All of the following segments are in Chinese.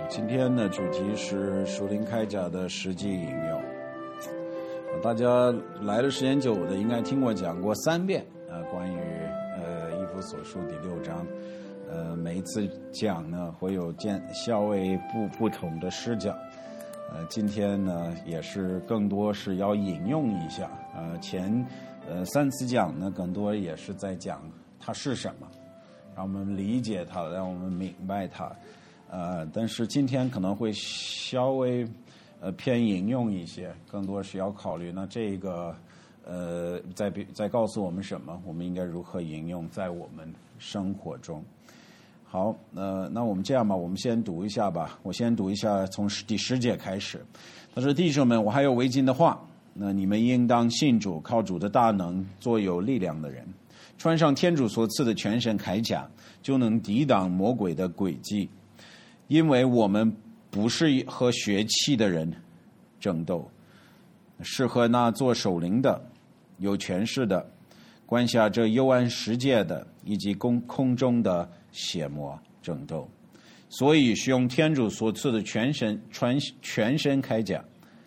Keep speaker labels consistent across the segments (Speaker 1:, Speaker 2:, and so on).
Speaker 1: 今天的主题是属灵铠甲的实际应用。大家来的时间久的应该听我讲过3遍关于以弗所书第6章。每一次讲呢会有稍微不同的视角。今天呢也是更多是要引用一下。前3次讲呢更多也是在讲它是什么，让我们理解它，让我们明白它。但是今天可能会稍微偏引用一些，更多是要考虑那这个在告诉我们什么，我们应该如何引用在我们生活中。好，那我们这样吧，我们先读一下吧。我先读一下从第10节开始。他说：弟兄们，我还有未尽的话，那你们应当信主，靠主的大能做有力量的人，穿上天主所赐的全身铠甲，就能抵挡魔鬼的诡计。因为我们不是和血气的人争斗，是和那做首领的、有权势的、管辖这幽暗世界的，以及空中的邪魔争斗。所以是用天主所赐的全身铠甲。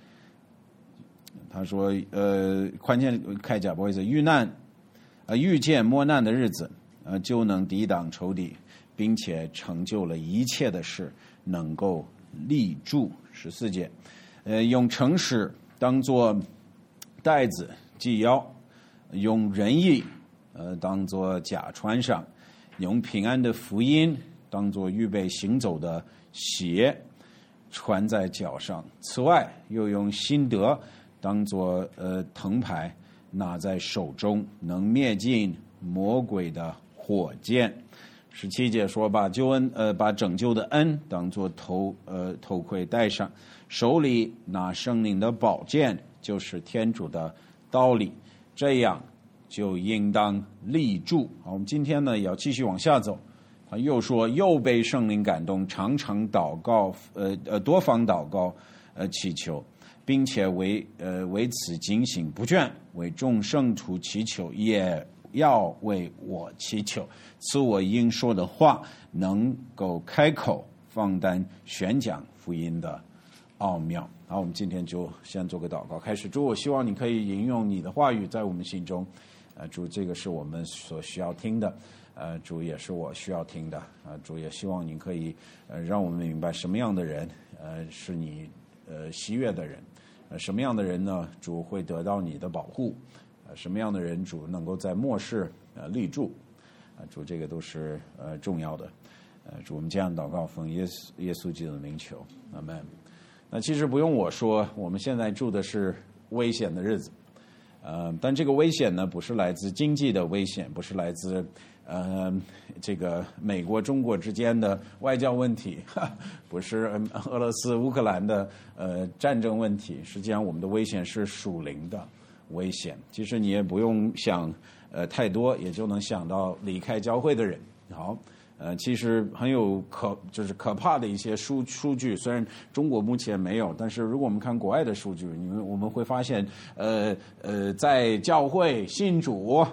Speaker 1: 他说宽肩铠甲，不好意思，遇见磨难的日子，就能抵挡仇敌，并且成就了一切的事，能够立住。14节，用诚实当作带子系腰，用仁义当作甲穿上，用平安的福音当作预备行走的鞋穿在脚上。此外，又用心德当作藤牌拿在手中，能灭尽魔鬼的火箭。17节说把拯救的恩当作头盔戴上，手里拿圣灵的宝剑，就是天主的道理，这样就应当立住。好，我们今天呢也要继续往下走。他又说，又被圣灵感动，常常祷告，多方祷告，祈求，并且为此警醒不倦，为众圣徒祈求，也要为我祈求，赐我应说的话，能够开口放胆宣讲福音的奥妙。好，我们今天就先做个祷告开始。主，我希望你可以引用你的话语在我们心中。主，这个是我们所需要听的。主，也是我需要听的。主，也希望你可以让我们明白什么样的人是你喜悦的人，什么样的人呢？主会得到你的保护。什么样的人主能够在末世立住。主，这个都是重要的。主，我们这样祷告，奉耶稣基督的名求，阿们。那其实不用我说，我们现在住的是危险的日子。但这个危险呢，不是来自经济的危险，不是来自这个美国中国之间的外交问题，不是俄罗斯乌克兰的战争问题。实际上我们的危险是属灵的危险。其实你也不用想太多，也就能想到离开教会的人。好，其实很有就是可怕的一些数据，虽然中国目前没有，但是如果我们看国外的数据，我们会发现在教会信主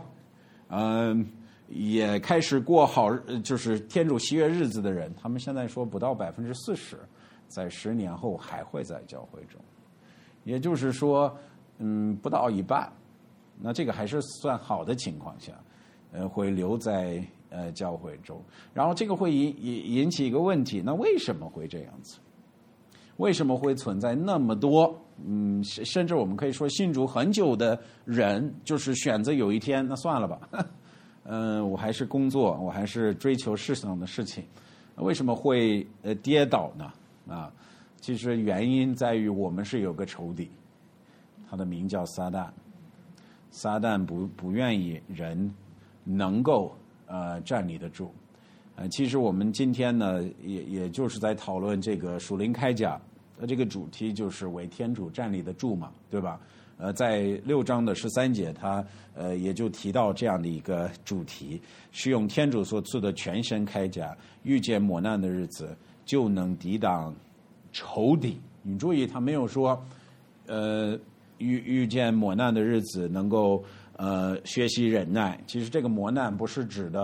Speaker 1: 也开始过好就是天主喜悦日子的人，他们现在说不到40%在10年后还会在教会中，也就是说不到一半。那这个还是算好的情况下会留在教会中。然后这个会引起一个问题，那为什么会这样子？为什么会存在那么多甚至我们可以说信主很久的人，就是选择有一天那算了吧我还是工作，我还是追求世上的事情，为什么会跌倒呢？其实原因在于我们是有个仇敌，他的名叫撒旦。撒旦不愿意人能够站立得住。其实我们今天呢也就是在讨论这个属灵铠甲，这个主题就是为天主站立得住嘛，对吧？在6章的13节，他也就提到这样的一个主题，是用天主所赐的全身铠甲，遇见磨难的日子，就能抵挡仇敌。你注意，他没有说遇见磨难的日子能够学习忍耐。其实这个磨难不是指的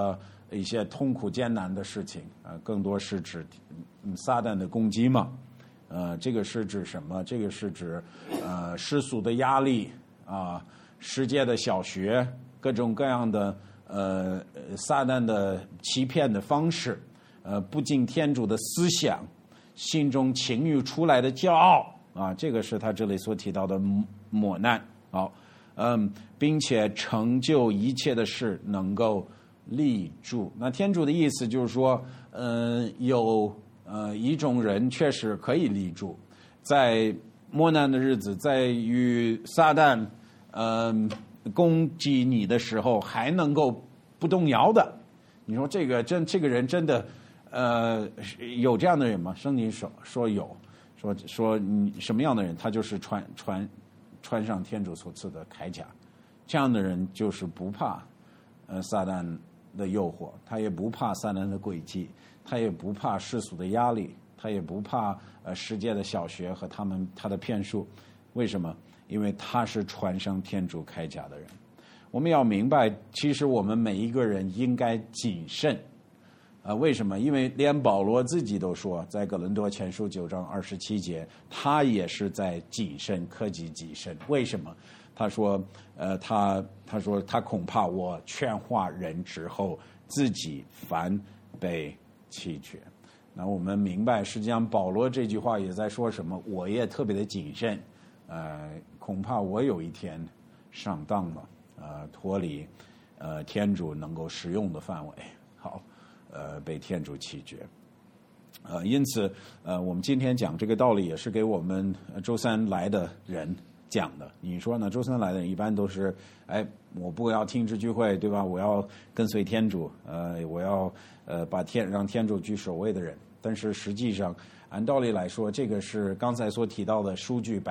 Speaker 1: 一些痛苦艰难的事情更多是指撒旦的攻击嘛。这个是指什么？这个是指世俗的压力世界的小学，各种各样的撒旦的欺骗的方式，不敬天主的思想，心中情欲出来的骄傲这个是他这里所提到的磨难。好，并且成就一切的事能够立住。那天主的意思就是说，有一种人确实可以立住，在磨难的日子，在与撒旦攻击你的时候还能够不动摇的。你说这个人真的有这样的人吗？圣经说有，说你什么样的人，他就是穿上天主所赐的铠甲，这样的人就是不怕撒旦的诱惑，他也不怕撒旦的诡计，他也不怕世俗的压力，他也不怕世界的小学和他的骗术。为什么？因为他是穿上天主铠甲的人。我们要明白，其实我们每一个人应该谨慎。为什么？因为连保罗自己都说，在哥林多前书9章27节，他也是在谨慎，克己己身。为什么？他说，他说他恐怕我劝化人之后，自己反被弃绝。那我们明白，实际上保罗这句话也在说什么？我也特别的谨慎，恐怕我有一天上当了，脱离天主能够使用的范围。好。被天主弃绝，因此我们今天讲这个道理也是给我们周三来的人讲的。你说呢？周三来的人一般都是，我不要听这聚会，对吧？我要跟随天主，我要让天主居首位的人。但是实际上，按道理来说，这个是刚才所提到的数据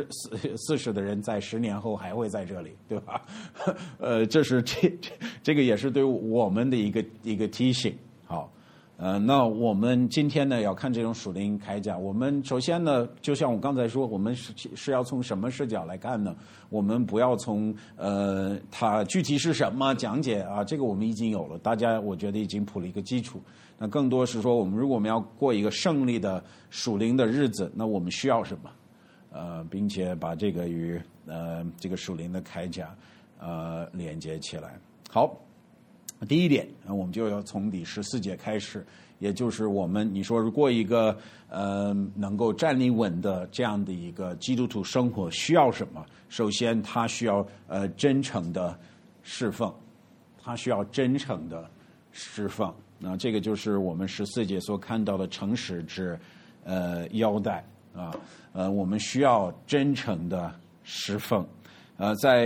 Speaker 1: ，40%的人在10年后还会在这里，对吧？这是这个也是对我们的一个提醒。好，那我们今天呢要看这种属灵铠甲。我们首先呢，就像我刚才说，我们是要从什么视角来看呢？我们不要从它具体是什么讲解这个我们已经有了，大家我觉得已经铺了一个基础。那更多是说，如果我们要过一个胜利的属灵的日子，那我们需要什么？并且把这个与这个属灵的铠甲连接起来。好。第一点，我们就要从第14节开始，也就是你说过一个能够站立稳的这样的一个基督徒生活需要什么？首先，他需要真诚的侍奉，他需要真诚的侍奉。那这个就是我们14节所看到的诚实之腰带我们需要真诚的侍奉。在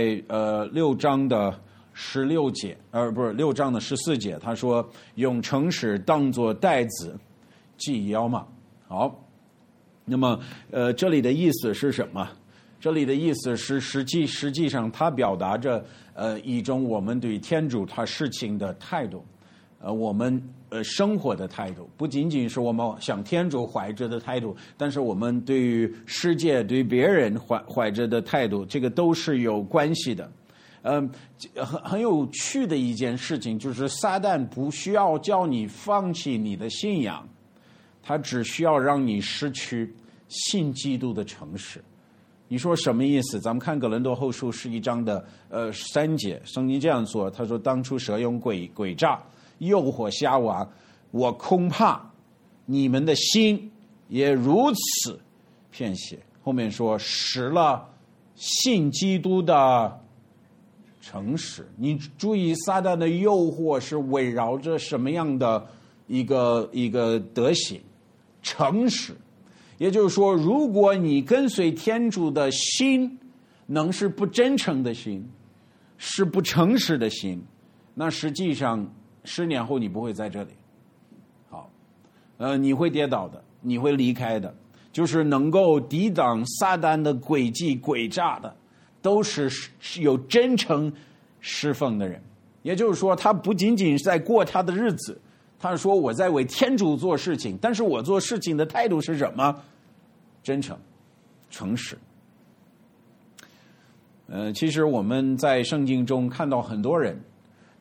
Speaker 1: 6章的16节，不是6章的14节，他说用诚实当作带子系腰嘛。好，那么这里的意思是什么？这里的意思是实际上它表达着一种我们对天主他事情的态度，我们生活的态度，不仅仅是我们向天主怀着的态度，但是我们对于世界对别人怀着的态度，这个都是有关系的。很有趣的一件事情就是撒旦不需要叫你放弃你的信仰，他只需要让你失去信基督的诚实。你说什么意思？咱们看哥林多后书11章的3节，圣经这样说，他说当初蛇用诡诈诱惑夏娃，我恐怕你们的心也如此偏邪。后面说使了信基督的诚实。你注意撒旦的诱惑是围绕着什么样的一个德行？诚实。也就是说，如果你跟随天主的心能是不真诚的心，是不诚实的心，那实际上10年后你不会在这里。好，你会跌倒的，你会离开的。就是能够抵挡撒旦的诡计诡诈的，都是有真诚侍奉的人。也就是说，他不仅仅是在过他的日子，他说我在为天主做事情，但是我做事情的态度是什么？真诚、诚实。其实我们在圣经中看到很多人，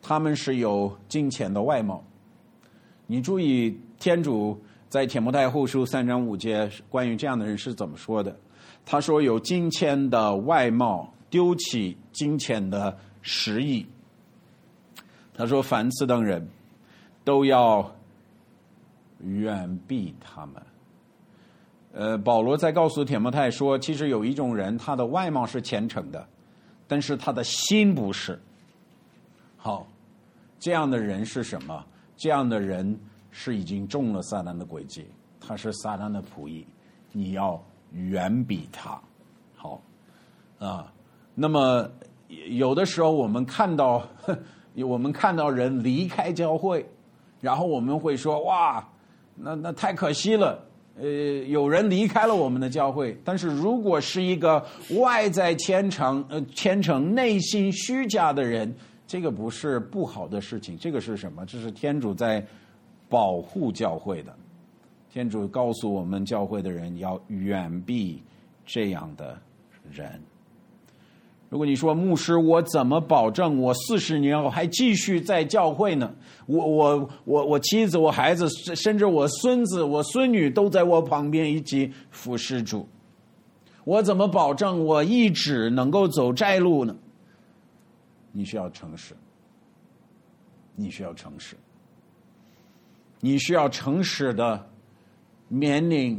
Speaker 1: 他们是有金钱的外貌。你注意天主在提摩太后书3章5节关于这样的人是怎么说的？他说有金钱的外貌，丢弃金钱的实意。他说凡此等人都要远避他们。保罗在告诉提摩太说，其实有一种人，他的外貌是虔诚的，但是他的心不是。好，这样的人是什么？这样的人是已经中了撒旦的诡计，他是撒旦的仆役，你要远避他。好那么有的时候我们看到人离开教会，然后我们会说哇，那太可惜了，有人离开了我们的教会。但是如果是一个外在虔诚内心虚假的人，这个不是不好的事情，这个是什么？这是天主在保护教会的。天主告诉我们教会的人要远避这样的人。如果你说牧师，我怎么保证我40年后还继续在教会呢？我妻子、我孩子，甚至我孙子、我孙女都在我旁边一起服侍主，我怎么保证我一直能够走窄路呢？你需要诚实，你需要诚实，你需要诚实的面临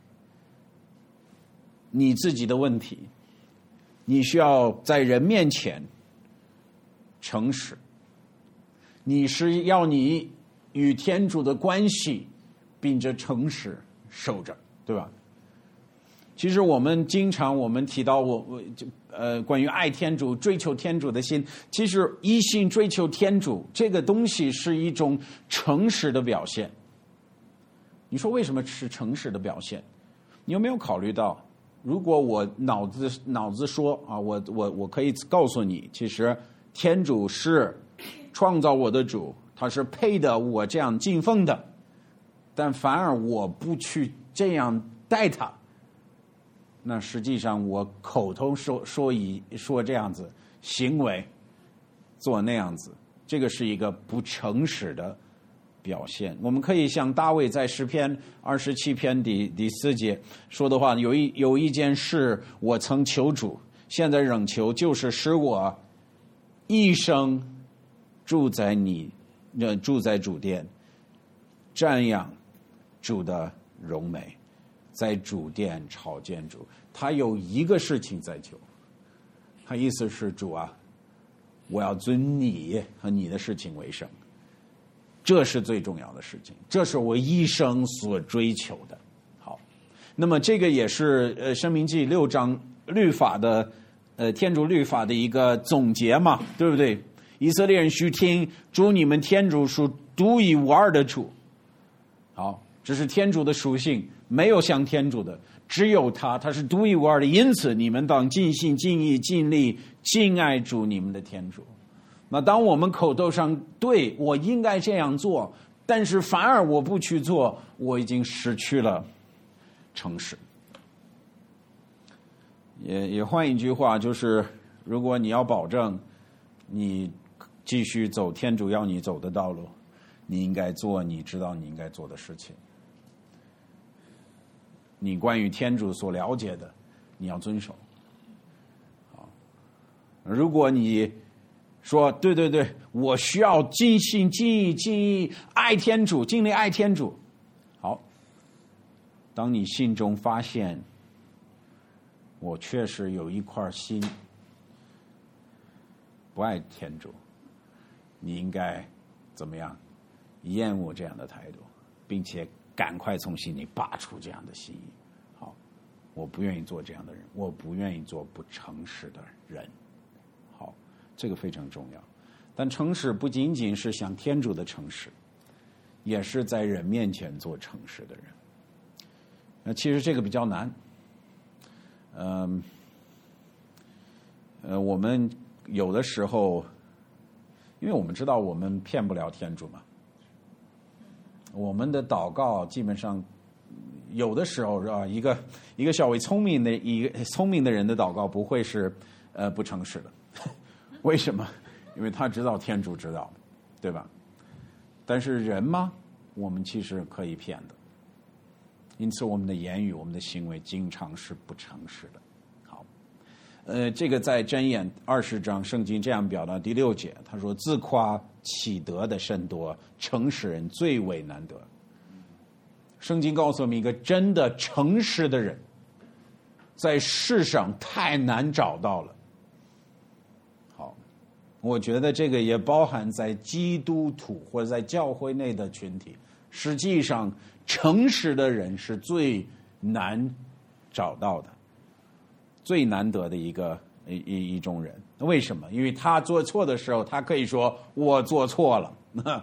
Speaker 1: 你自己的问题，你需要在人面前诚实，你是要你与天主的关系秉着诚实守着，对吧？其实我们经常提到关于爱天主、追求天主的心，其实一心追求天主这个东西是一种诚实的表现。你说为什么是诚实的表现？你有没有考虑到，如果我脑子说啊，我可以告诉你，其实天主是创造我的主，他是配得我这样敬奉的，但反而我不去这样待他，那实际上我口头说这样子，行为做那样子，这个是一个不诚实的表现。我们可以像大卫在诗篇27篇第4节说的话，有一件事我曾求主，现在仍求，就是使我一生住在主殿，瞻仰主的荣美，在主殿朝见主。他有一个事情在求，他意思是主啊，我要尊你和你的事情为圣，这是最重要的事情，这是我一生所追求的。好，那么这个也是申命记6章律法的天主律法的一个总结嘛，对不对？以色列人须听主你们天主是独一无二的主。好，这是天主的属性，没有像天主的，只有他是独一无二的，因此你们当尽心尽意尽力敬爱主你们的天主。那当我们口头上对我应该这样做，但是反而我不去做，我已经失去了诚实。也换一句话，就是如果你要保证你继续走天主要你走的道路，你应该做你知道你应该做的事情。你关于天主所了解的，你要遵守。如果你说对，我需要尽心尽意爱天主，尽力爱天主。好，当你心中发现我确实有一块心不爱天主，你应该怎么样？厌恶这样的态度，并且赶快从心里拔出这样的心意。好，我不愿意做这样的人，我不愿意做不诚实的人。好，这个非常重要。但诚实不仅仅是向天主的诚实，也是在人面前做诚实的人。其实这个比较难。我们有的时候，因为我们知道我们骗不了天主嘛，我们的祷告基本上有的时候啊，一个稍微聪明的人的祷告不会是不诚实的。为什么？ 因为他知道天主知道，对吧？但是人嘛，我们其实可以骗的，因此我们的言语、我们的行为经常是不诚实的。好，这个在箴言20章圣经这样表达第6节，他说：“自夸起得的甚多，诚实人最为难得。”圣经告诉我们，一个真的诚实的人，在世上太难找到了。好，我觉得这个也包含在基督徒或者在教会内的群体。实际上，诚实的人是最难找到的，最难得的一种人。为什么？因为他做错的时候，他可以说我做错了，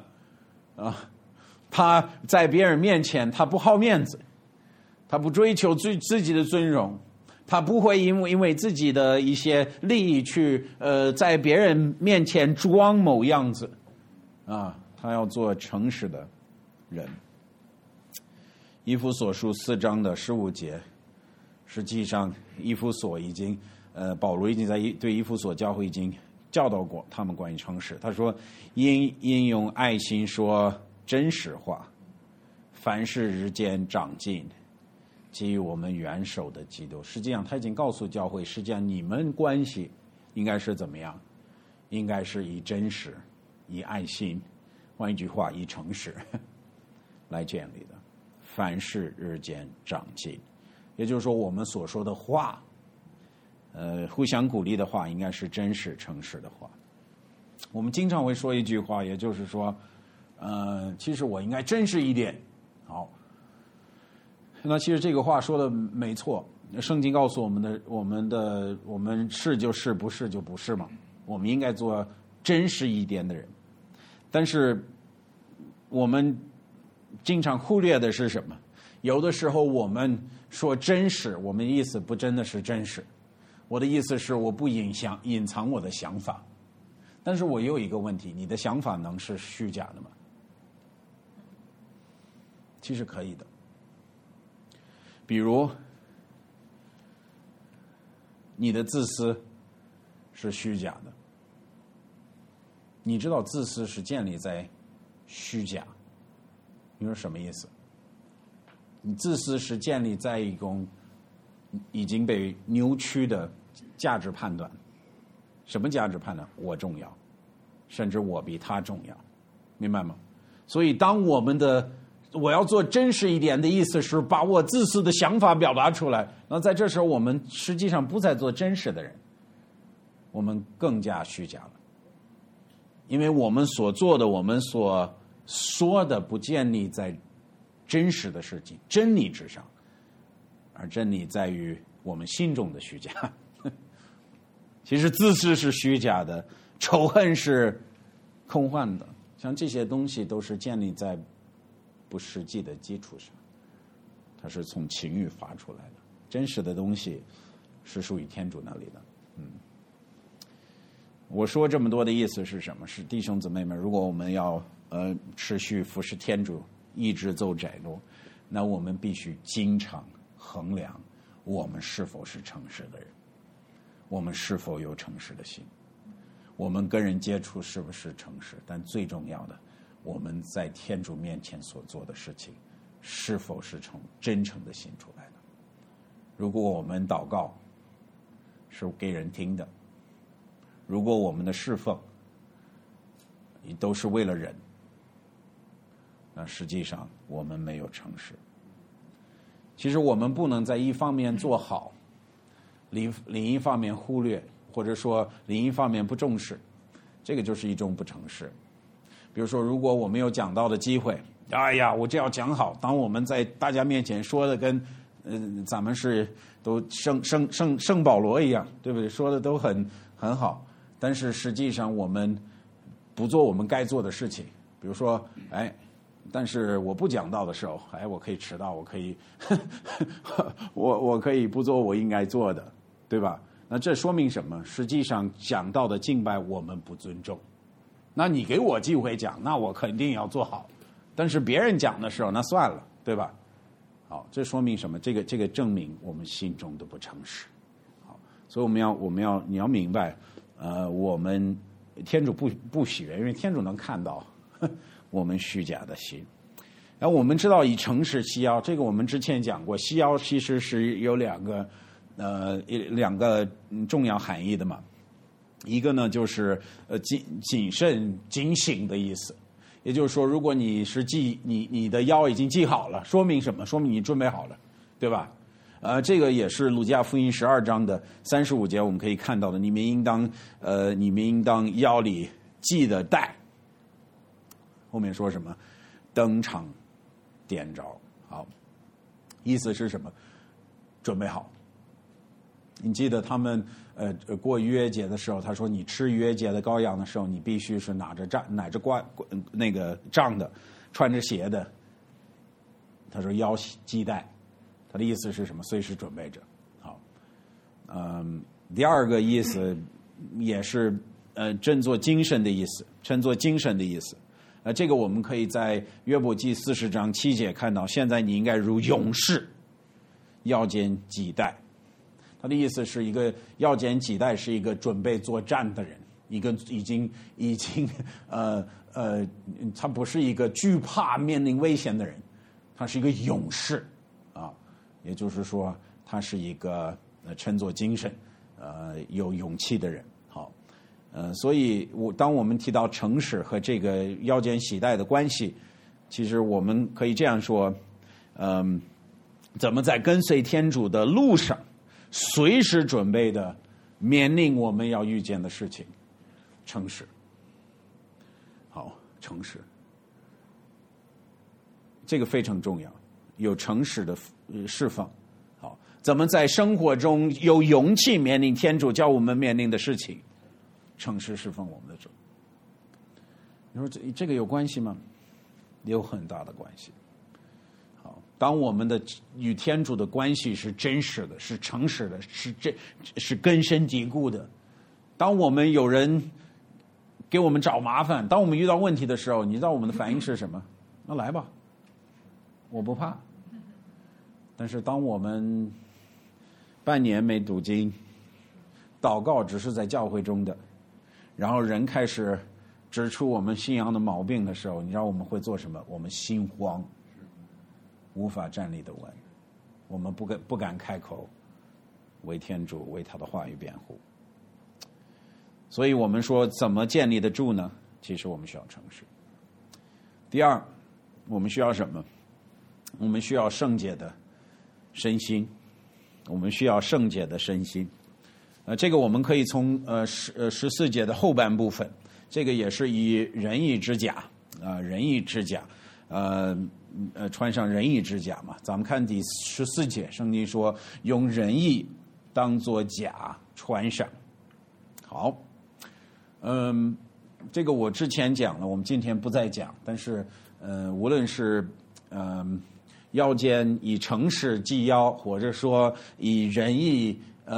Speaker 1: 他在别人面前他不好面子，他不追求自己的尊荣，他不会因为自己的一些利益去在别人面前装某样子啊，他要做诚实的人。以弗所书4章的15节，实际上以弗所已经保罗已经对以弗所教会已经教导过他们关于诚实。他说应用爱心说真实话，凡事日渐长进，基于我们元首的基督。实际上他已经告诉教会，实际上你们关系应该是怎么样，应该是以真实、以爱心，换一句话，以诚实来建立的。凡事日渐长进，也就是说我们所说的话，互相鼓励的话，应该是真实、诚实的话。我们经常会说一句话，也就是说其实我应该真实一点。好，那其实这个话说的没错，圣经告诉我们是就是，不是就不是嘛。我们应该做真实一点的人，但是我们经常忽略的是什么？有的时候我们说真实，我们意思不真的是真实。我的意思是我不隐藏我的想法，但是我有一个问题，你的想法能是虚假的吗？其实可以的。比如你的自私是虚假的，你知道自私是建立在虚假，你说什么意思？你自私是建立在一种已经被扭曲的价值判断。什么价值判断？我重要，甚至我比他重要，明白吗？所以当我要做真实一点的意思是把我自私的想法表达出来，那在这时候我们实际上不再做真实的人，我们更加虚假了。因为我们所做的，我们所说的不建立在真实的事情真理之上，而真理在于我们心中的虚假。其实自私是虚假的，仇恨是空幻的，像这些东西都是建立在不实际的基础上，它是从情欲发出来的。真实的东西是属于天主那里的。我说这么多的意思是什么？是弟兄姊妹们，如果我们要持续服侍天主，一直走窄路，那我们必须经常衡量我们是否是诚实的人，我们是否有诚实的心，我们跟人接触是不是诚实，但最重要的，我们在天主面前所做的事情是否是从真诚的心出来的。如果我们祷告是给人听的，如果我们的侍奉都是为了人，那实际上我们没有诚实。其实我们不能在一方面做好，另一方面忽略，或者说另一方面不重视，这个就是一种不诚实。比如说，如果我们有讲道的机会，哎呀，我这要讲好，当我们在大家面前说的跟咱们是都圣保罗一样，对不对？说的都很好，但是实际上我们不做我们该做的事情。比如说，但是我不讲道的时候，我可以迟到，我可以我可以不做我应该做的，对吧？那这说明什么？实际上讲道的敬拜我们不尊重。那你给我机会讲，那我肯定要做好，但是别人讲的时候，那算了，对吧？好，这说明什么？这个证明我们心中的不诚实。好，所以你要明白，我们天主不喜悦，因为天主能看到我们虚假的心。然后我们知道以诚实系腰，这个我们之前讲过，系腰其实是有两个重要含义的嘛。一个呢就是谨慎警醒的意思，也就是说，如果你是你的腰已经系好了，说明什么？说明你准备好了，对吧？这个也是路加福音12章的35节我们可以看到的，你们应当腰里系的带。后面说什么？登场点着，好，意思是什么？准备好。你记得他们过逾越节的时候，他说你吃逾越节的羔羊的时候，你必须是拿着那个杖的，穿着鞋的。他说腰系带，他的意思是什么？随时准备着。好，第二个意思也是振作精神的意思，振作精神的意思。这个我们可以在约伯记40章7节看到，现在你应该如勇士，腰间系带。他的意思是一个腰间系带是一个准备作战的人，一个已经他不是一个惧怕面临危险的人，他是一个勇士啊，也就是说他是一个振作精神有勇气的人。好，所以当我们提到诚实和这个腰间系带的关系，其实我们可以这样说，怎么在跟随天主的路上随时准备的面临我们要遇见的事情，诚实。好，诚实，这个非常重要，有诚实的释放。好，怎么在生活中有勇气面临天主叫我们面临的事情，诚实释放我们的主。你说这个有关系吗？有很大的关系。好，当我们的与天主的关系是真实的，是诚实的，是根深蒂固的，当我们有人给我们找麻烦，当我们遇到问题的时候，你知道我们的反应是什么？那来吧，我不怕。但是当我们半年没读经，祷告只是在教会中的，然后人开始指出我们信仰的毛病的时候，你知道我们会做什么？我们心慌，无法站立得稳，我们不敢开口为天主为他的话语辩护。所以我们说怎么建立得住呢？其实我们需要诚实。第二，我们需要什么？我们需要圣洁的身心，我们需要圣洁的身心。这个我们可以从14节的后半部分，这个也是以仁义之甲仁义之甲穿上仁义之甲嘛。咱们看第14节，圣经说用仁义当作甲穿上。好，这个我之前讲了，我们今天不再讲。但是无论是腰间以诚实系腰，或者说以仁义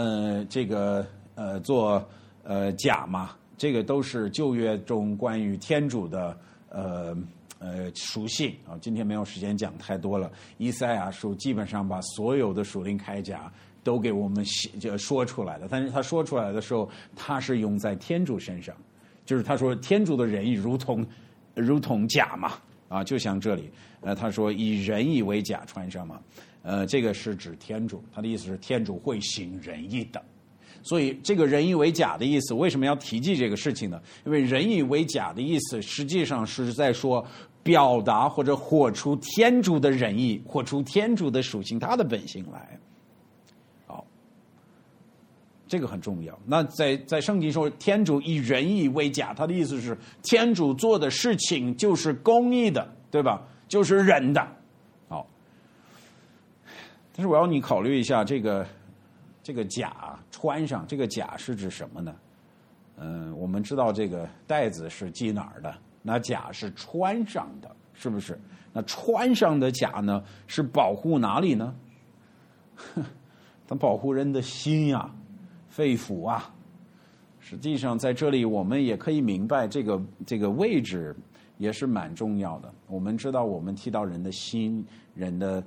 Speaker 1: 做甲嘛，这个都是旧约中关于天主的属性啊。今天没有时间讲太多了。以赛亚书基本上把所有的属灵铠甲都给我们说出来了，但是他说出来的时候，他是用在天主身上，就是他说天主的仁义如同甲嘛，就像这里，他说以仁义为甲穿上嘛，这个是指天主，他的意思是天主会行仁义的。所以这个仁义为甲的意思，为什么要提及这个事情呢？因为仁义为甲的意思，实际上是在说表达或者活出天主的仁义，活出天主的属性，他的本性来。好，这个很重要。那在圣经说天主以仁义为甲，他的意思是天主做的事情就是公义的，对吧？就是仁的。好，但是我要你考虑一下这个甲穿上，这个甲是指什么呢？我们知道这个带子是系哪儿的，那甲是穿上的，是不是？那穿上的甲呢，是保护哪里呢？它保护人的心呀、肺腑啊。实际上在这里我们也可以明白这个位置也是蛮重要的。我们知道我们提到人的心、人的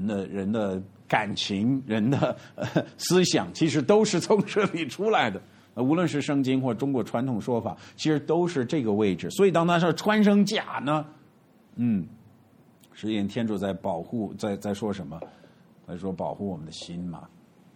Speaker 1: 感情、人的思想，其实都是从这里出来的， 无论是圣经或中国传统说法，其实都是这个位置。所以当他说穿上甲呢，实际上天主在保护，在说什么？在说保护我们的心嘛。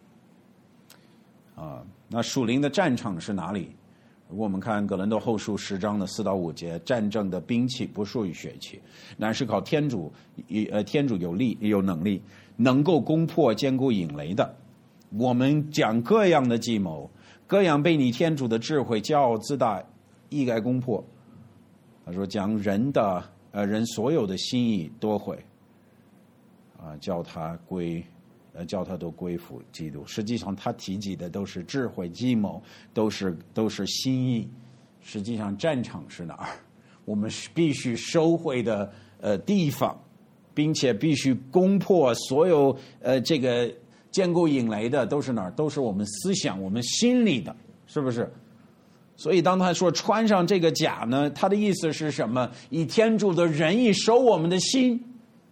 Speaker 1: 那属灵的战场是哪里？如果我们看哥林多后书10章的4到5节，战争的兵器不属于血气，乃是靠天主有力有能力，能够攻破坚固引雷的。我们讲各样的计谋，各样被你天主的智慧骄傲自大一概攻破。他说将人所有的心意夺回，叫他都归服基督。实际上他提及的都是智慧计谋，都是心意。实际上战场是哪儿？我们必须收回的地方，并且必须攻破所有这个坚固引雷的都是哪儿？都是我们思想、我们心里的，是不是？所以当他说穿上这个甲呢，他的意思是什么？以天主的仁义守我们的心。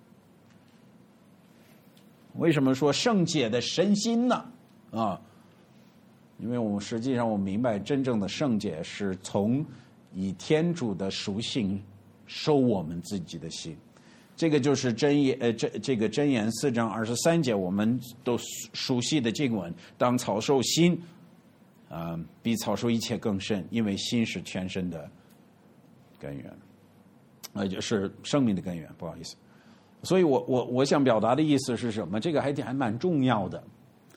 Speaker 1: 为什么说圣洁的身心呢？因为我们实际上我们明白，真正的圣洁是从以天主的属性收我们自己的心。这个就是箴言4章23节，我们都熟悉的经文：当草受心，比草受一切更甚，因为心是全身的根源，就是生命的根源。不好意思。所以我想表达的意思是什么？这个还蛮重要的，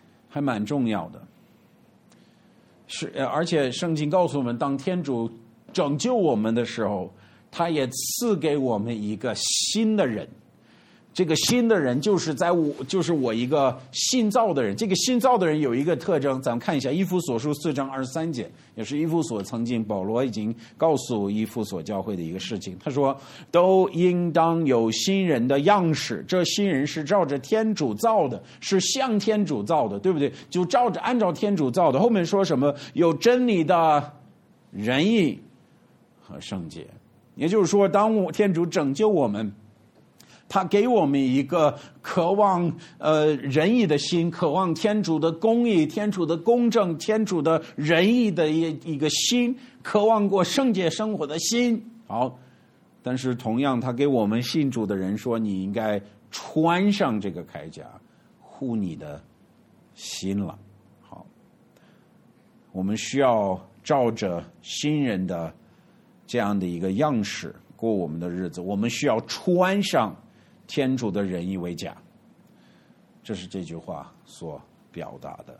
Speaker 1: 而且圣经告诉我们，当天主拯救我们的时候，他也赐给我们一个新的人。这个新的人就是我一个新造的人。这个新造的人有一个特征，咱们看一下以弗所书4章23节，也是以弗所曾经保罗已经告诉以弗所教会的一个事情。他说都应当有新人的样式，这新人是照着天主造的，是像天主造的，对不对？就按照天主造的。后面说什么？有真理的仁义和圣洁。也就是说，当天主拯救我们，他给我们一个渴望仁义的心，渴望天主的公义、天主的公正、天主的仁义的一个心，渴望过圣洁生活的心。好，但是同样他给我们信主的人说，你应该穿上这个铠甲，护你的心了。好，我们需要照着新人的这样的一个样式过我们的日子，我们需要穿上天主的仁义为甲。这是这句话所表达的。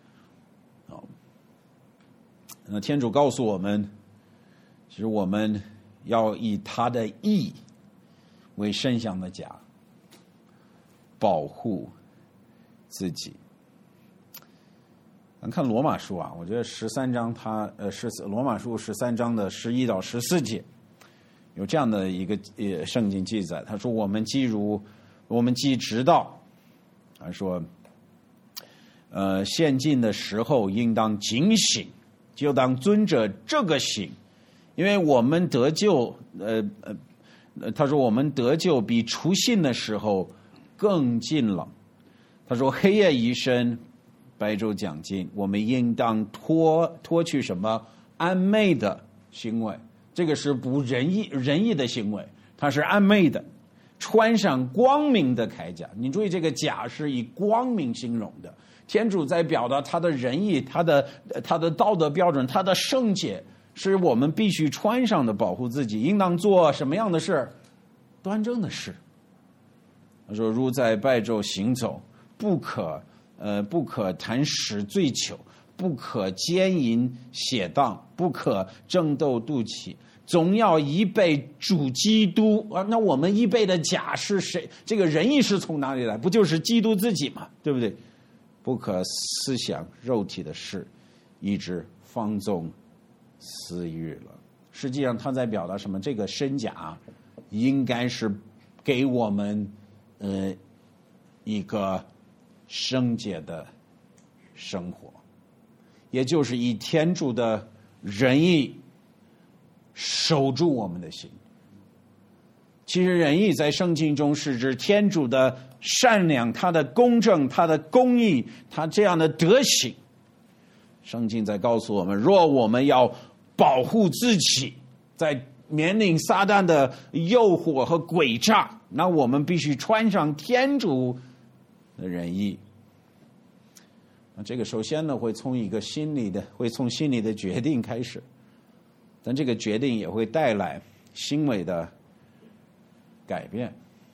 Speaker 1: 那天主告诉我们，其实我们要以他的义为身上的甲，保护自己。咱看罗马书啊，我觉得13章罗马书13章的11到14节有这样的一个圣经记载。他说我们既知道，他说现今的时候应当警醒，就当遵着这个行，因为我们得救他说我们得救比初信的时候更近了。他说黑夜已深，白昼将近，我们应当脱去什么暗昧的行为，这个是不仁义的行为，它是暗昧的，穿上光明的铠甲。你注意，这个甲是以光明形容的。天主在表达他的仁义，他的道德标准，他的圣洁，是我们必须穿上的，保护自己。应当做什么样的事？端正的事。他说如在白昼行走，不可谈食醉酒，不可奸淫邪荡，不可争斗妒忌，总要预备主基督。那我们预备的甲是谁？这个仁义是从哪里来？不就是基督自己吗？对不对？不可思想肉体的事，一直放纵私欲了。实际上他在表达什么？这个身甲应该是给我们一个圣洁的生活，也就是以天主的仁义守住我们的心。其实仁义在圣经中是指天主的善良，他的公正，他的公义，他这样的德行， 圣经在告诉我们，若我们要保护自己，在面临撒旦的诱惑和诡诈，那我们必须穿上天主的仁义。那这个首先呢，会从心里的决定开始，但这个决定也会带来行为的改变。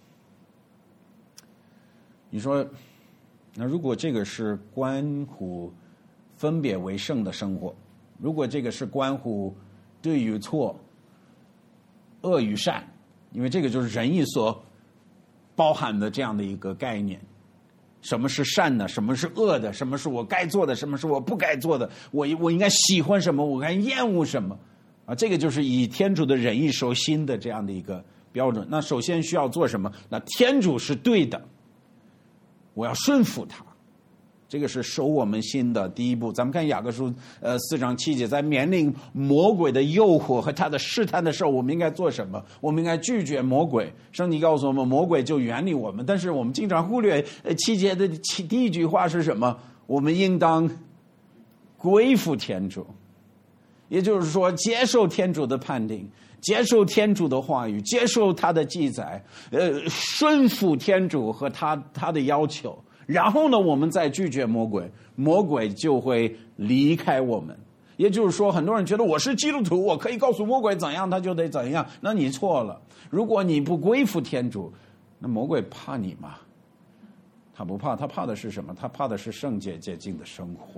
Speaker 1: 你说，那如果这个是关乎分别为圣的生活，如果这个是关乎对与错、恶与善，因为这个就是仁义所包含的这样的一个概念。什么是善的，什么是恶的，什么是我该做的，什么是我不该做的，我应该喜欢什么，我该厌恶什么啊？这个就是以天主的仁义守心的这样的一个标准。那首先需要做什么？那天主是对的，我要顺服他，这个是守我们心的第一步。咱们看雅各书4章7节，在面临魔鬼的诱惑和他的试探的时候，我们应该做什么？我们应该拒绝魔鬼。圣经告诉我们，魔鬼就远离我们。但是我们经常忽略7节的第一句话是什么？我们应当归服天主，也就是说，接受天主的判定，接受天主的话语，接受他的记载，顺服天主和他的要求。然后呢，我们再拒绝魔鬼，魔鬼就会离开我们。也就是说，很多人觉得我是基督徒，我可以告诉魔鬼怎样，他就得怎样。那你错了。如果你不归服天主，那魔鬼怕你吗？他不怕，他怕的是什么？他怕的是圣洁洁净的生活。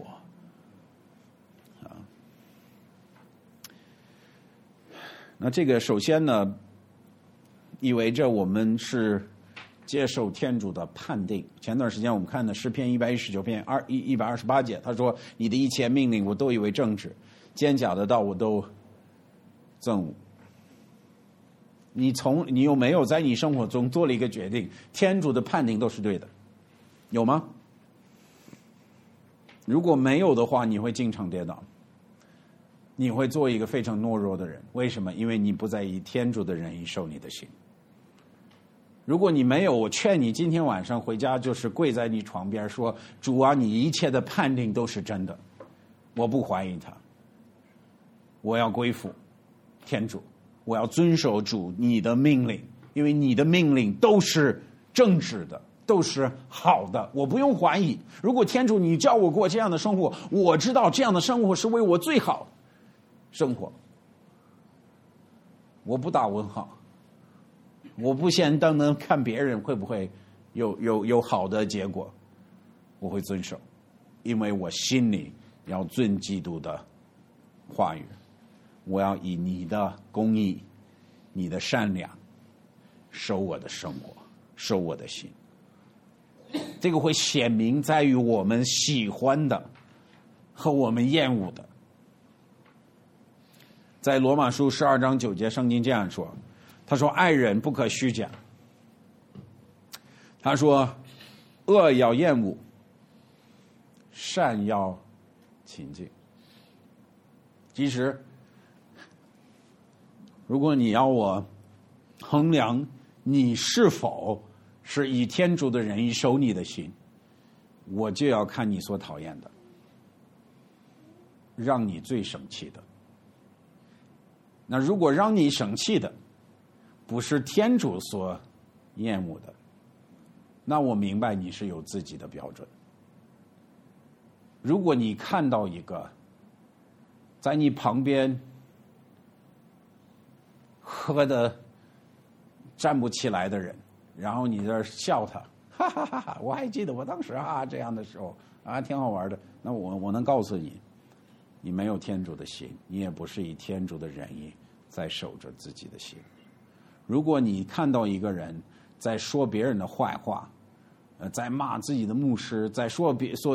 Speaker 1: 那这个首先呢，意味着我们是接受天主的判定。前段时间我们看的诗篇119篇128节，他说：“你的一切命令我都以为正直，奸假的道我都憎恶。”你有没有在你生活中做了一个决定？天主的判定都是对的，有吗？如果没有的话，你会经常跌倒，你会做一个非常懦弱的人。为什么？因为你不再以天主的仁义守你的心。如果你没有，我劝你今天晚上回家就是跪在你床边说：“主啊，你一切的判定都是真的，我不怀疑他，我要归服天主，我要遵守主你的命令，因为你的命令都是正直的，都是好的，我不用怀疑。如果天主你叫我过这样的生活，我知道这样的生活是为我最好生活，我不打问号。”我不先单单看别人会不会有好的结果，我会遵守，因为我心里要遵基督的话语，我要以你的公义、你的善良守我的生活，守我的心。这个会显明在于我们喜欢的和我们厌恶的。在罗马书12章9节，圣经这样说。他说：“爱人不可虚假。”他说：“恶要厌恶，善要亲近。”其实，如果你要我衡量你是否是以天主的仁义守你的心，我就要看你所讨厌的，让你最生气的。那如果让你生气的不是天主所厌恶的，那我明白你是有自己的标准。如果你看到一个在你旁边喝的站不起来的人，然后你在这笑他，哈哈哈哈！我还记得我当时这样的时候挺好玩的。那我能告诉你，你没有天主的心，你也不是以天主的仁义在守着自己的心。如果你看到一个人在说别人的坏话，在骂自己的牧师，在说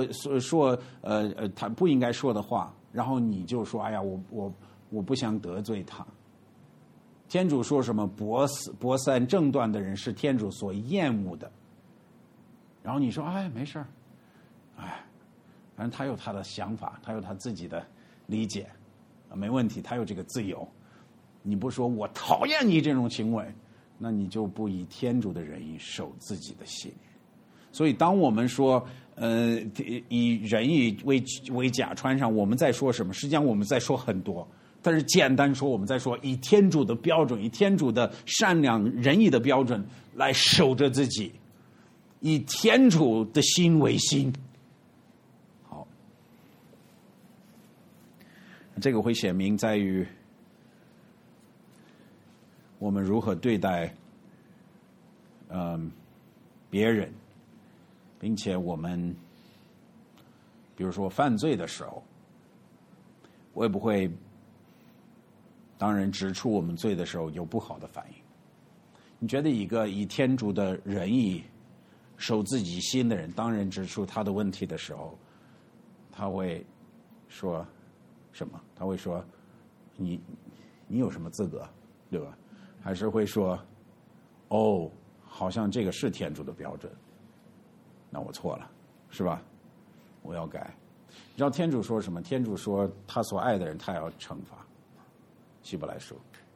Speaker 1: 他不应该说的话，然后你就说：“哎呀，我不想得罪他。”天主说什么驳三正断的人是天主所厌恶的。然后你说：“哎，没事儿，反正他有他的想法，他有他自己的理解，没问题，他有这个自由。”你不说我讨厌你这种行为，那你就不以天主的仁义守自己的心。所以当我们说以仁义为甲穿上，我们在说什么？实际上我们在说很多，但是简单说，我们在说以天主的标准，以天主的善良仁义的标准来守着自己，以天主的心为心。好，这个会显明在于我们如何对待别人，并且我们比如说犯罪的时候，会不会当人指出我们罪的时候有不好的反应？你觉得一个以天主的仁义守自己心的人，当人指出他的问题的时候，他会说什么？他会说你有什么资格，对吧？还是会说哦，好像这个是天主的标准，那我错了，是吧？我要改。你知道天主说什么？天主说他所爱的人他要惩罚。希伯来书，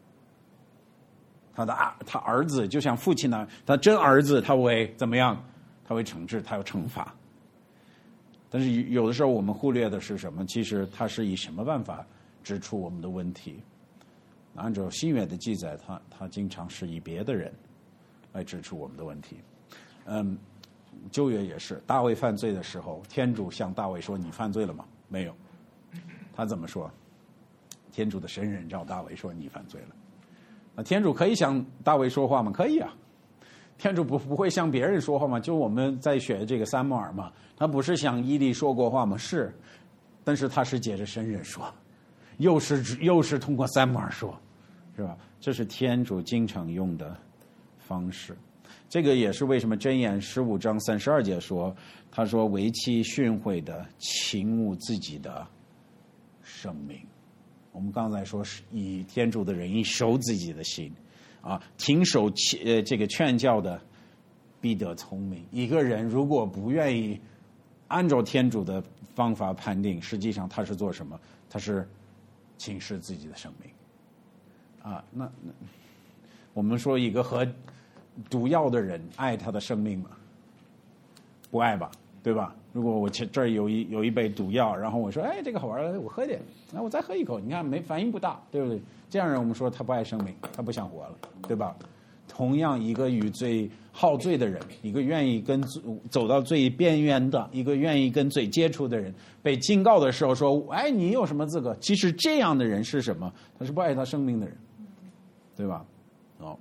Speaker 1: 他儿子就像父亲呢，他真儿子他会怎么样？他会惩治，他要惩罚。但是有的时候我们忽略的是什么？其实他是以什么办法指出我们的问题？按照新约的记载，他经常是以别的人来指出我们的问题。旧约也是，大卫犯罪的时候，天主向大卫说：“你犯罪了吗？”没有。他怎么说？天主的神人召大卫说：“你犯罪了。”那天主可以向大卫说话吗？可以啊。天主不会向别人说话吗？就我们在学这个撒母耳嘛，他不是向伊利说过话吗？是，但是他是借着神人说，又是通过撒母耳说，是吧？这是天主经常用的方式。这个也是为什么箴言15章32节说，他说为其训诲的勤务自己的生命。我们刚才说是以天主的仁义守自己的心啊，挺守这个劝教的必得聪明。一个人如果不愿意按照天主的方法判定，实际上他是做什么？他是轻视自己的生命啊。那我们说一个喝毒药的人爱他的生命吗？不爱吧，对吧？如果我这儿有一杯毒药，然后我说，哎，这个好玩，我喝点，那我再喝一口，你看反应不大，对不对？这样人我们说他不爱生命，他不想活了，对吧？同样，一个与罪好罪的人，一个愿意走到最边缘的，一个愿意跟罪接触的人，被警告的时候说，哎，你有什么资格？其实这样的人是什么？他是不爱他生命的人，对吧？哦。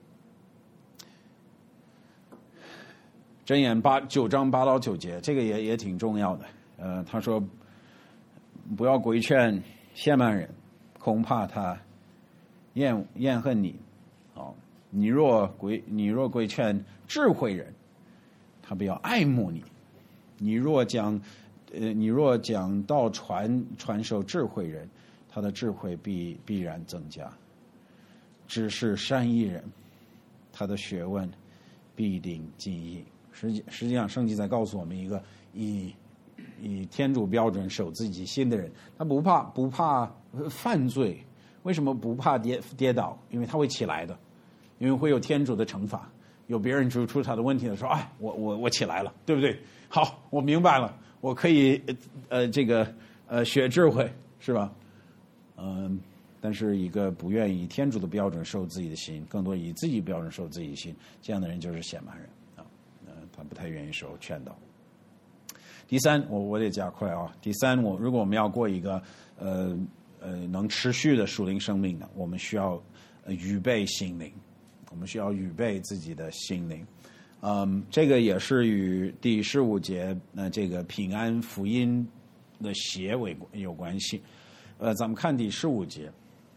Speaker 1: 箴言9章8到9节，这个也挺重要的。他说不要规劝亵慢人，恐怕他厌恨你。哦，你若规劝智慧人，他不要爱慕你。你若讲道传授智慧人，他的智慧必然增加。只是善意人，他的学问必定精益。实际上，圣经在告诉我们一个以天主标准守自己心的人，他不怕犯罪。为什么不怕跌倒？因为他会起来的，因为会有天主的惩罚。有别人指出他的问题的时候，哎，我起来了，对不对？好，我明白了，我可以学智慧，是吧？但是一个不愿意以天主的标准守自己的心，更多以自己标准守自己的心，这样的人就是显慢人。他不太愿意受劝导。第三，我得加快啊。第三，如果我们要过一个能持续的属灵生命呢，我们需要预备心灵，我们需要预备自己的心灵。这个也是与第15节这个平安福音的协有关系。咱们看第15节，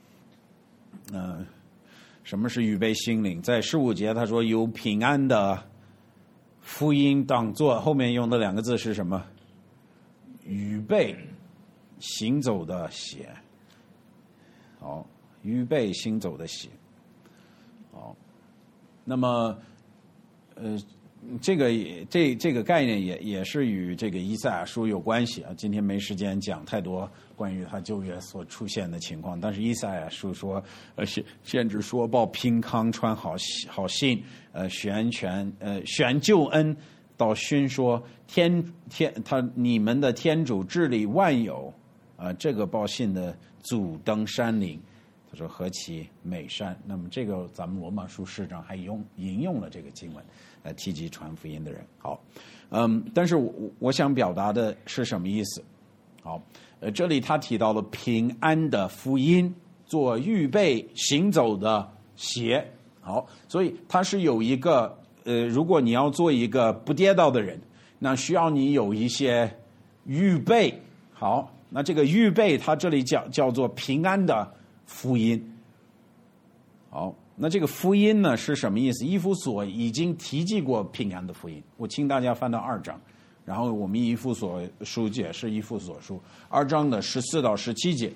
Speaker 1: 什么是预备心灵？在15节他说有平安的福音当作，后面用的2个字是什么？预备行走的鞋。好，预备行走的鞋。好，那么这个概念也是与这个以赛亚书有关系啊。今天没时间讲太多关于他旧约所出现的情况，但是以赛亚书说，先知说报平康，传好信，宣救恩， 到宣说你们的天主治理万有这个报信的主登山岭，他说何其美善。那么这个咱们罗马书4章还引用了这个经文提及传福音的人。好，但是我想表达的是什么意思？好，这里他提到了平安的福音做预备行走的鞋。好，所以他是有一个如果你要做一个不跌倒的人，那需要你有一些预备。好，那这个预备他这里叫做平安的福音。好，那这个福音呢是什么意思？以弗所已经提及过平安的福音，我请大家翻到2章，然后我们以弗所书解释以弗所书2章的14到17节。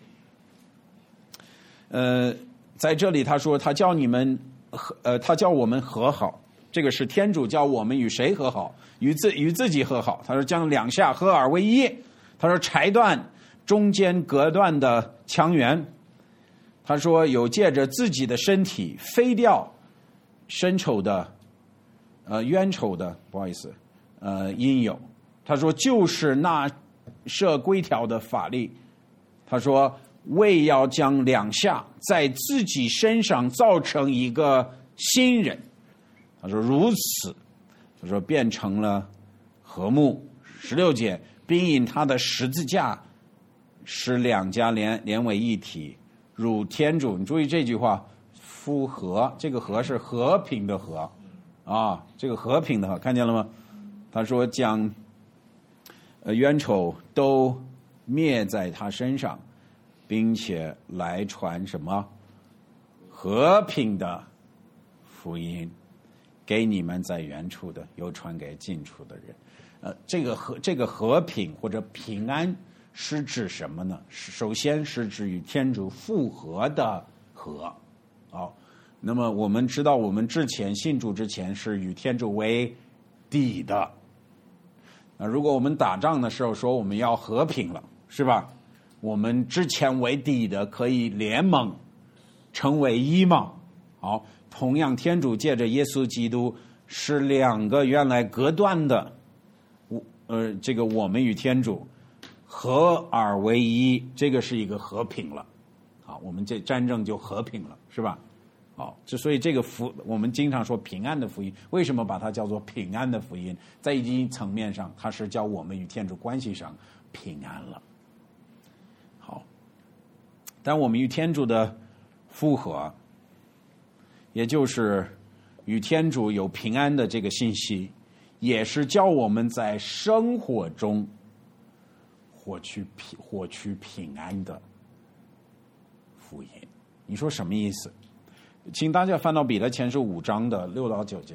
Speaker 1: 在这里他说他叫我们和好，这个是天主叫我们与谁和好？与自己和好。他说将两下合而为一。他说裁断中间隔断的墙垣。他说有借着自己的身体废掉冤仇的不好意思因有。他说就是那设规条的法律。他说为要将两下在自己身上造成一个新人。他说如此，他说变成了和睦。16节，并因他的十字架使两家连为一体，如天主。你注意这句话，复和，这个和是和平的和这个和平的和，看见了吗？他说将冤仇都灭在他身上，并且来传什么和平的福音，给你们在远处的，又传给近处的人。这个和平或者平安是指什么呢？首先是指与天主复合的和。那么我们知道，我们之前信主之前是与天主为敌的。如果我们打仗的时候说我们要和平了，是吧？我们之前为敌的可以联盟成为一嘛。好，同样天主借着耶稣基督使两个原来隔断的这个我们与天主合而为一，这个是一个和平了。好，我们这战争就和平了，是吧？好，所以这个我们经常说平安的福音，为什么把它叫做平安的福音？在一定层面上，它是叫我们与天主关系上平安了。好，但我们与天主的复合，也就是与天主有平安的这个信息，也是叫我们在生活中获取平安的福音。你说什么意思？请大家翻到彼得前书5章的6到9节。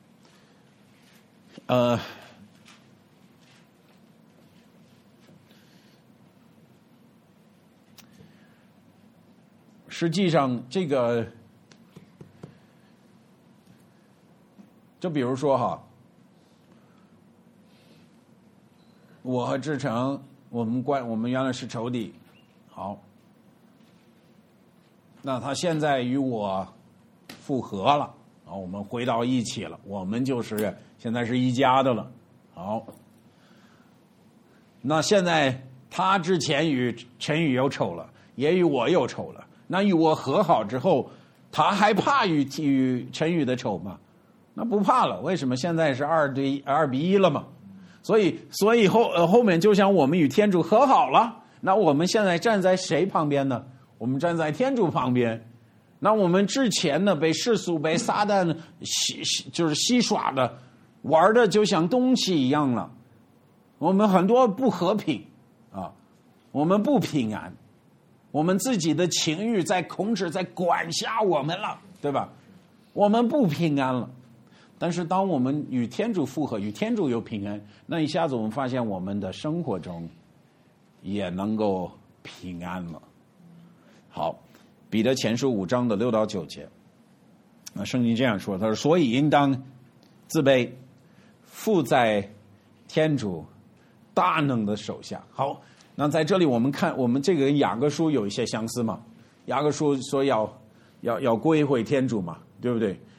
Speaker 1: 实际上这个就比如说哈，我和志成我们原来是仇敌，好，那他现在与我复合了，我们回到一起了，我们就是现在是一家的了。好，那现在他之前与陈宇有仇了，也与我有仇了，那与我和好之后，他还怕与陈宇的仇吗？那不怕了，为什么？现在是2比1了嘛。所以后面就像我们与天主和好了，那我们现在站在谁旁边呢？我们站在天主旁边。那我们之前呢，被世俗被撒旦就是戏耍的，玩的就像东西一样了。我们很多不和平我们不平安，我们自己的情欲在控制在管辖我们了，对吧？我们不平安了。但是当我们与天主复合，与天主有平安，那一下子我们发现我们的生活中也能够平安了。好，彼得前书5章的6到9节，那圣经这样说，他说：所以应当自卑，附在天主大能的手下。好，那在这里我们看，我们这个雅各书有一些相似嘛。雅各书说要归回天主嘛，对不对？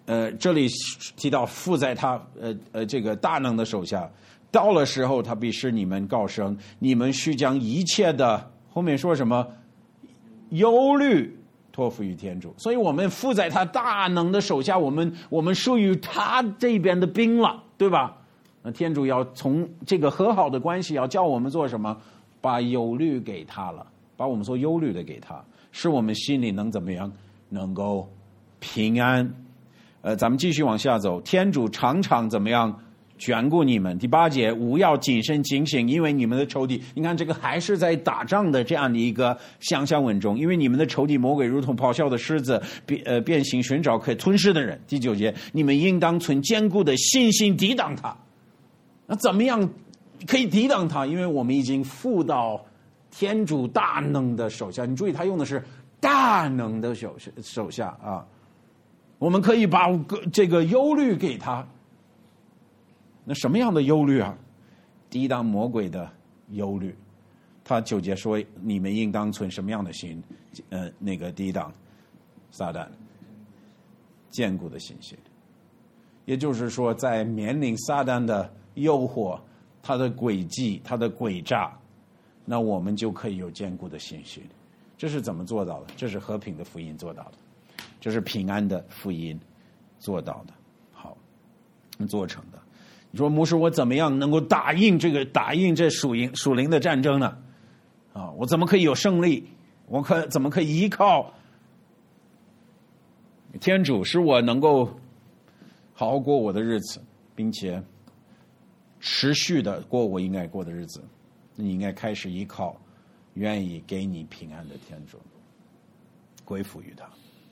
Speaker 1: 这里提到附在他这个大能的手下，到了时候他必使你们高升，你们需将一切的后面说什么忧虑托付于天主。所以我们附在他大能的手下，我们属于他这边的兵了，对吧？那天主要从这个和好的关系要叫我们做什么？把忧虑给他了，把我们所忧虑的给他，使我们心里能怎么样？能够平安。咱们继续往下走。天主常常怎么样眷顾你们？第8节，勿要谨慎警醒，因为你们的仇敌，你看这个还是在打仗的这样的一个相向文中，因为你们的仇敌魔鬼如同咆哮的狮子，变形寻找可以吞噬的人。第9节，你们应当存坚固的信心抵挡他。那怎么样可以抵挡他？因为我们已经附到天主大能的手下。你注意，他用的是大能的手下啊。我们可以把这个忧虑给他。那什么样的忧虑啊？抵挡魔鬼的忧虑。他9节说，你们应当存什么样的心？那个抵挡撒旦坚固的信心。也就是说，在面临撒旦的诱惑，他的诡计，他的诡诈，那我们就可以有坚固的信心。这是怎么做到的？这是和平的福音做到的，这是平安的福音做到的，好做成的。你说牧师，我怎么样能够打赢这属灵的战争呢？啊，我怎么可以有胜利？我怎么可以依靠天主，使我能够好好过我的日子，并且持续的过我应该过的日子？你应该开始依靠愿意给你平安的天主，归服于他。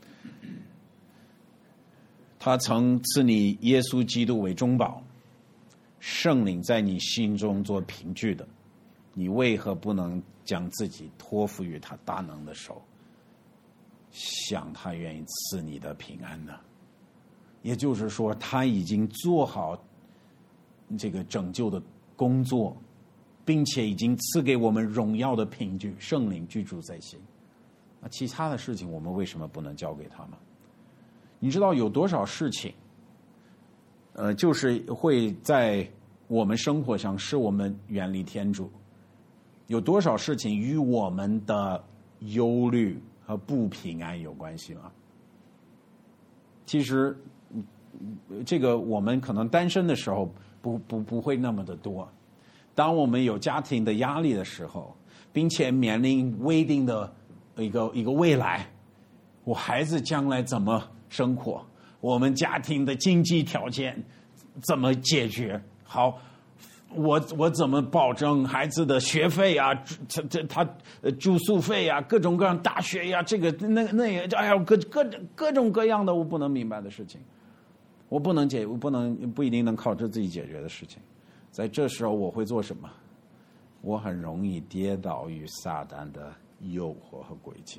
Speaker 1: 他曾赐你耶稣基督为中保，圣灵在你心中做凭据的，你为何不能将自己托付于他大能的手，想他愿意赐你的平安呢？也就是说，他已经做好这个拯救的工作，并且已经赐给我们荣耀的凭据，圣灵居住在心。那其他的事情我们为什么不能交给他吗？你知道有多少事情就是会在我们生活上使我们远离天主？有多少事情与我们的忧虑和不平安有关系吗？其实这个我们可能单身的时候不会那么的多，当我们有家庭的压力的时候，并且面临未定的一个未来，我孩子将来怎么生活，我们家庭的经济条件怎么解决？好，我怎么保证孩子的学费啊，他住宿费啊，各种各样大学呀，这个那哎呀，各种各样的我不能明白的事情，我不一定能靠着自己解决的事情，在这时候我会做什么？我很容易跌倒于撒旦的诱惑和诡计，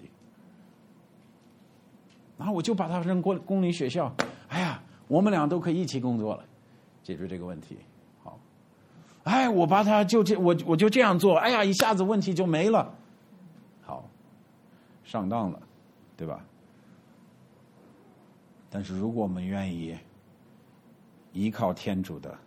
Speaker 1: 然后我就把他扔过公立学校，哎呀，我们俩都可以一起工作了，解决这个问题。好，哎，我把他我就这样做，哎呀，一下子问题就没了。好，上当了，对吧？但是如果我们愿意依靠天主的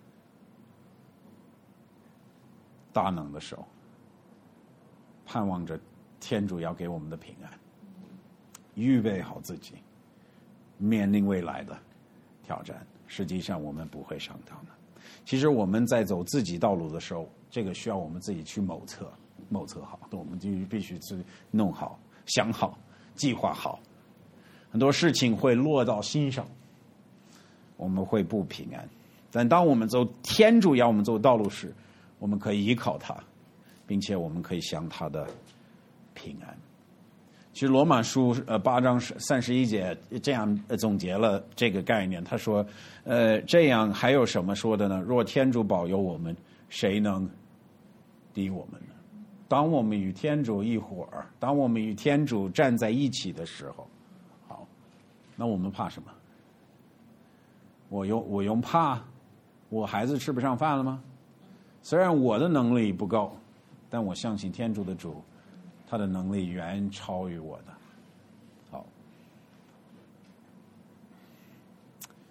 Speaker 1: 大能的手，盼望着天主要给我们的平安，预备好自己面临未来的挑战，实际上我们不会上当的。其实我们在走自己道路的时候，这个需要我们自己去谋策好，我们就必须去弄好、想好、计划好，很多事情会落到心上，我们会不平安。但当我们走天主要我们走道路时，我们可以依靠他，并且我们可以享他的平安。其实罗马书8章31节这样总结了这个概念，他说这样还有什么说的呢？若天主保佑我们，谁能敌我们呢？当我们与天主一伙儿，当我们与天主站在一起的时候，好，那我们怕什么？我用怕我孩子吃不上饭了吗？虽然我的能力不够，但我相信天主的主，他的能力远超于我的。好，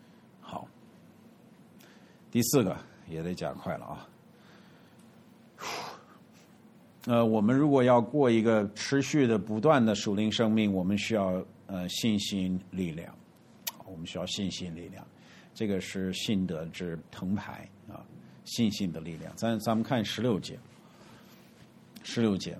Speaker 1: 第4个也得加快了啊。我们如果要过一个持续的、不断的属灵生命，我们需要信心力量。我们需要信心力量，这个是信德之藤牌啊，信心的力量。咱们看16节，16节，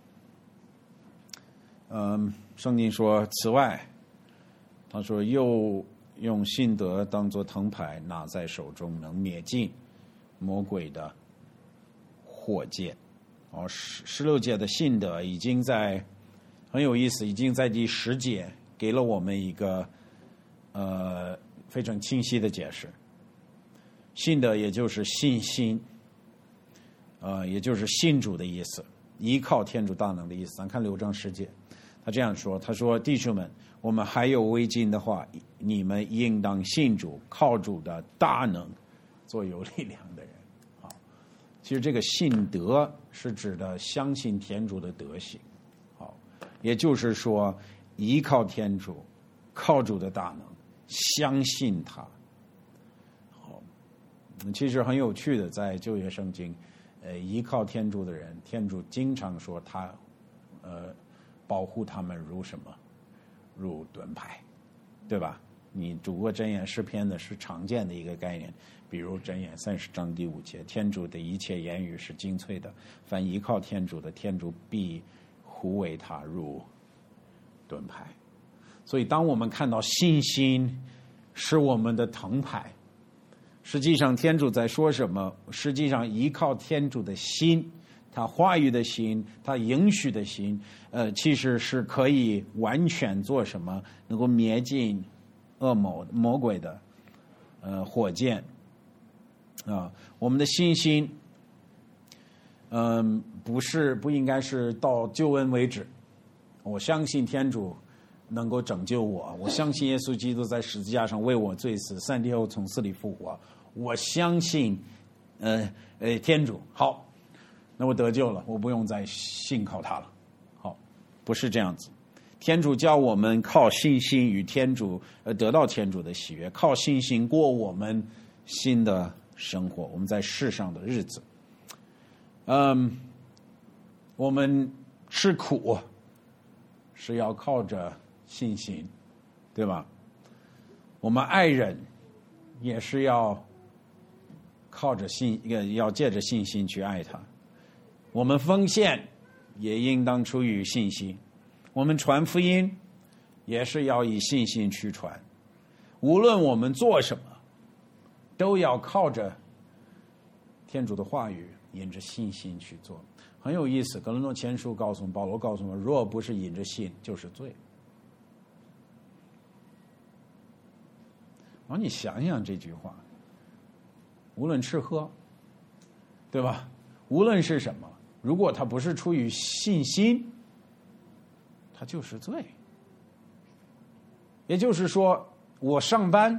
Speaker 1: 圣经说，此外，他说又用信德当作藤牌，拿在手中，能灭尽魔鬼的火箭。16节的信德已经在很有意思，已经在第10节给了我们一个非常清晰的解释。信德也就是信心，也就是信主的意思，依靠天主大能的意思。咱看6章10节，他这样说，他说：“弟兄们，我们还有未尽的话，你们应当信主，靠主的大能，做有力量的人。”其实这个信德是指的相信天主的德行，也就是说依靠天主，靠主的大能，相信他。其实很有趣的，在旧约圣经，依靠天主的人，天主经常说他保护他们如什么？如盾牌，对吧？你读过箴言诗篇的是常见的一个概念，比如箴言30章第5节，天主的一切言语是精粹的，凡依靠天主的，天主必护卫他如盾牌。所以当我们看到信心是我们的藤牌，实际上天主在说什么？实际上依靠天主的心，他话语的心，他应许的心，其实是可以完全做什么？能够灭尽恶魔鬼的火箭啊。我们的信心不应该是到救恩为止。我相信天主能够拯救我，我相信耶稣基督在十字架上为我罪死，3天后从死里复活，我相信天主，好，那我得救了，我不用再信靠他了。好，不是这样子。天主叫我们靠信心与天主得到天主的喜悦，靠信心过我们新的生活，我们在世上的日子。我们吃苦是要靠着信心，对吧？我们爱人也是要靠着要借着信心去爱他。我们奉献也应当出于信心。我们传福音也是要以信心去传。无论我们做什么，都要靠着天主的话语，引着信心去做。很有意思，哥林多前书告诉我们，保罗告诉我们，若不是引着信，就是罪。然后你想想这句话，无论吃喝，对吧？无论是什么，如果它不是出于信心，它就是罪。也就是说，我上班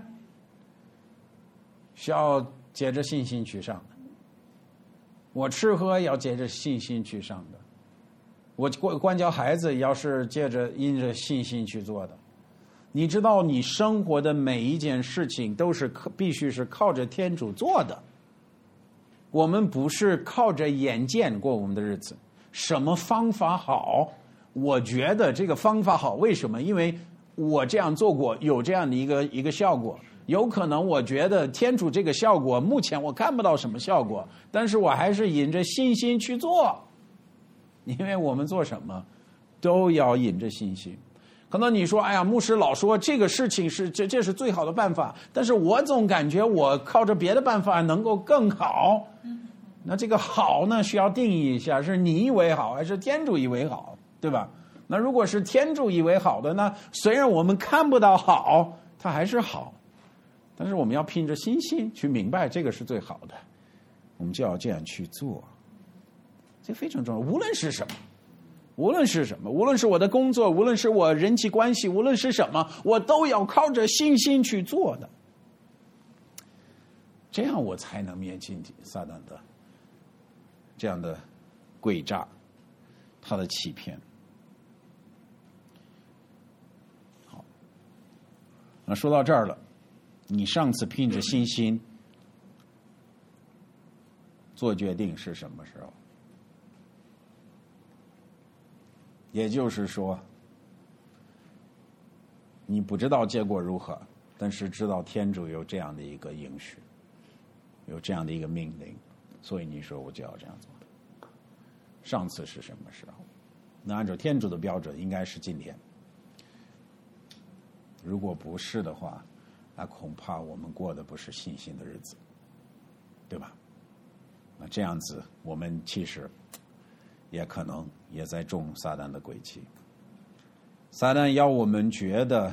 Speaker 1: 需要借着信心去上的，我吃喝要借着信心去上的，我管教孩子要是因着信心去做的。你知道，你生活的每一件事情都是必须是靠着天主做的。我们不是靠着眼见过我们的日子。什么方法好？我觉得这个方法好，为什么？因为我这样做过，有这样的一个效果。有可能我觉得天主这个效果，目前我看不到什么效果，但是我还是引着信心去做。因为我们做什么都要引着信心。可能你说，哎呀，牧师老说这个事情这是最好的办法，但是我总感觉我靠着别的办法能够更好。那这个好呢，需要定义一下，是你以为好还是天主以为好，对吧？那如果是天主以为好的呢，虽然我们看不到好，它还是好，但是我们要凭着信心去明白这个是最好的，我们就要这样去做。这非常重要。无论是什么，无论是我的工作，无论是我人际关系，无论是什么，我都要靠着信心去做的，这样我才能灭尽撒旦的这样的诡诈，他的欺骗。好，那说到这儿了，你上次凭着信心做决定是什么时候？也就是说，你不知道结果如何，但是知道天主有这样的一个应许，有这样的一个命令，所以你说我就要这样做。上次是什么时候？那按照天主的标准，应该是今天。如果不是的话，那恐怕我们过的不是信心的日子，对吧？那这样子，我们其实也可能也在中撒旦的诡计。撒旦要我们觉得，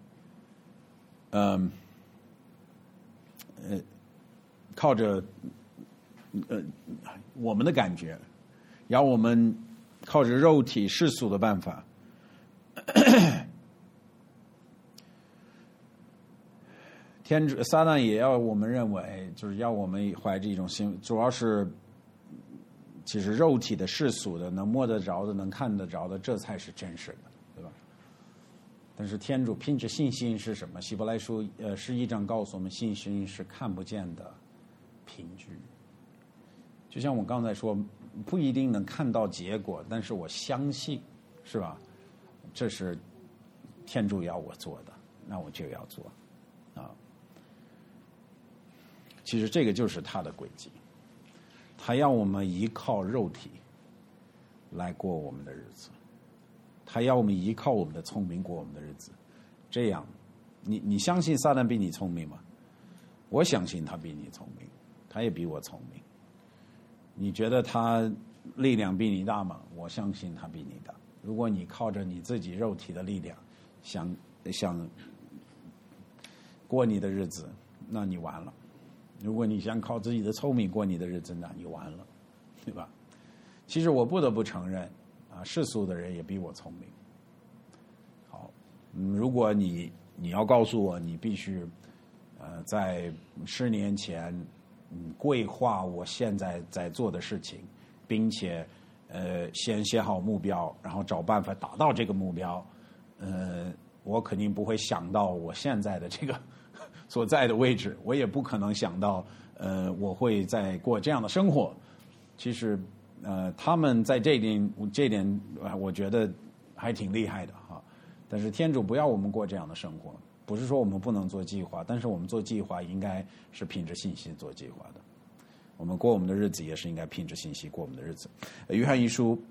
Speaker 1: 靠着我们的感觉，要我们靠着肉体世俗的办法，撒旦也要我们认为，就是要我们怀着一种心，主要是其实肉体的世俗的，能摸得着的，能看得着的，这才是真实的，对吧？但是天主凭着信心是什么？希伯来书11章告诉我们，信心是看不见的凭据。就像我刚才说，不一定能看到结果，但是我相信，是吧？这是天主要我做的，那我就要做啊。其实这个就是他的诡计，他要我们依靠肉体来过我们的日子，他要我们依靠我们的聪明过我们的日子。这样，你相信撒旦比你聪明吗？我相信他比你聪明，他也比我聪明。你觉得他力量比你大吗？我相信他比你大。如果你靠着你自己肉体的力量想过你的日子，那你完了。如果你想靠自己的聪明过你的日子，那你完了，对吧？其实我不得不承认啊，世俗的人也比我聪明。好，如果你要告诉我，你必须在10年前规划我现在在做的事情，并且先写好目标，然后找办法达到这个目标。我肯定不会想到我现在的这个所在的位置，我也不可能想到我会在过这样的生活。其实他们在这点我觉得还挺厉害的哈。但是天主不要我们过这样的生活，不是说我们不能做计划，但是我们做计划应该是凭着信心做计划的。我们过我们的日子也是应该凭着信心过我们的日子。约翰一书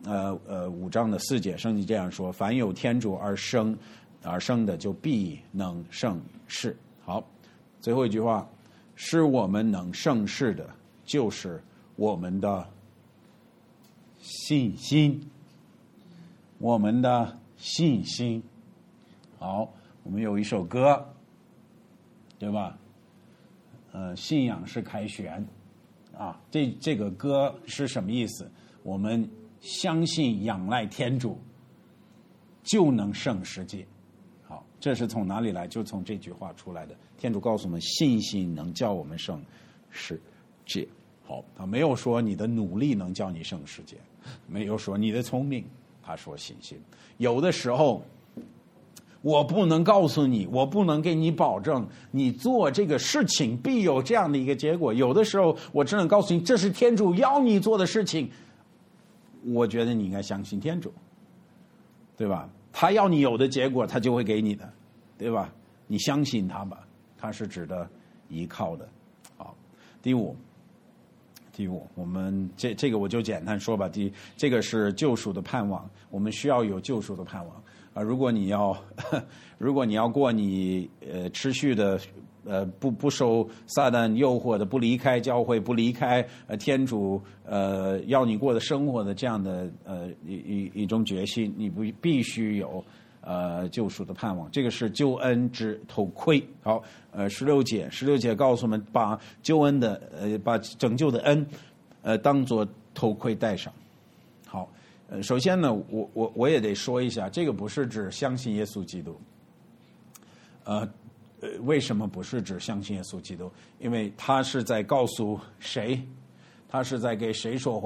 Speaker 1: 5章的4节，圣经这样说：凡有天主而生的，就必能胜事。好，最后一句话，使我们能胜事的，就是我们的信心。我们的信心。好，我们有一首歌，对吧？信仰是凯旋啊，这个歌是什么意思？我们相信仰赖天主，就能胜世界。好，这是从哪里来？就从这句话出来的。天主告诉我们，信心能叫我们胜世界。好，他没有说你的努力能叫你胜世界，没有说你的聪明，他说信心。有的时候我不能告诉你，我不能给你保证你做这个事情必有这样的一个结果。有的时候我只能告诉你，这是天主要你做的事情。我觉得你应该相信天主，对吧？他要你有的结果，他就会给你的，对吧？你相信他吧，他是值得依靠的。好，第五，我们这个我就简单说吧。这个是救赎的盼望，我们需要有救赎的盼望啊。如果你要过你持续的不受撒旦诱惑的，不离开教会，不离开天主要你过的生活的这样的一种决心，你必须有救赎的盼望。这个是救恩之头盔。好，16节告诉我们，把救恩的把拯救的恩当作头盔戴上。好，首先呢，我也得说一下，这个不是指相信耶稣基督。为什么不是指相信耶稣基督？因为他是在告诉谁？他是在给谁说话？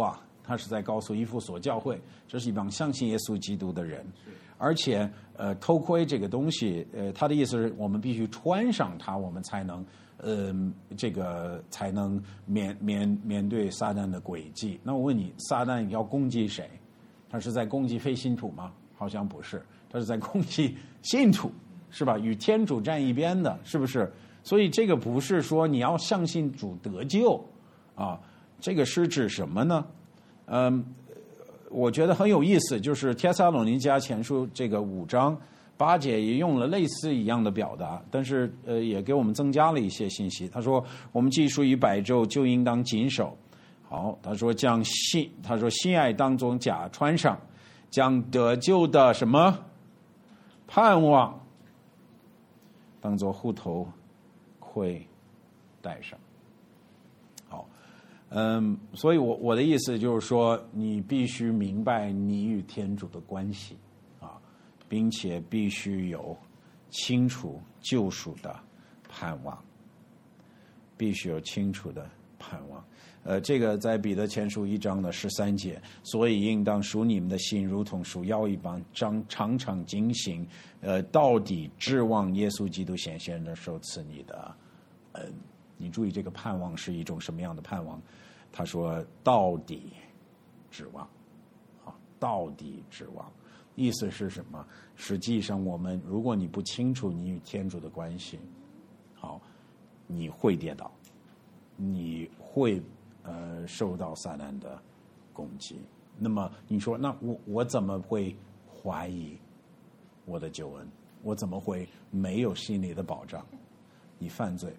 Speaker 1: 他是在告诉以弗所教会，这是一帮相信耶稣基督的人，而且头盔这个东西，他的意思是我们必须穿上它，我们才能这个才能面对撒旦的诡计。那我问你，撒旦要攻击谁？他是在攻击非信徒吗？好像不是，他是在攻击信徒，是吧？与天主站一边的，是不是？所以这个不是说你要相信主得救啊，这个是指什么呢？我觉得很有意思，就是帖撒罗尼迦前书这个5章8节也用了类似一样的表达，但是也给我们增加了一些信息。他说我们既属于白昼，就应当谨守。好，他说心爱当中甲穿上，将得救的什么盼望当作护头盔戴上。好，所以我的意思就是说，你必须明白你与天主的关系啊，并且必须有清楚救赎的盼望，必须有清楚的盼望。这个在彼得前书1章的13节，所以应当属你们的心，如同属腰一般，常常警醒，到底指望耶稣基督显现的时候赐你的你注意这个盼望是一种什么样的盼望？他说到底指望，啊，到底指望，意思是什么？实际上我们如果你不清楚你与天主的关系，好，你会跌倒，你会受到撒旦的攻击。那么你说，那我怎么会怀疑我的救恩？我怎么会没有心理的保障？你犯罪，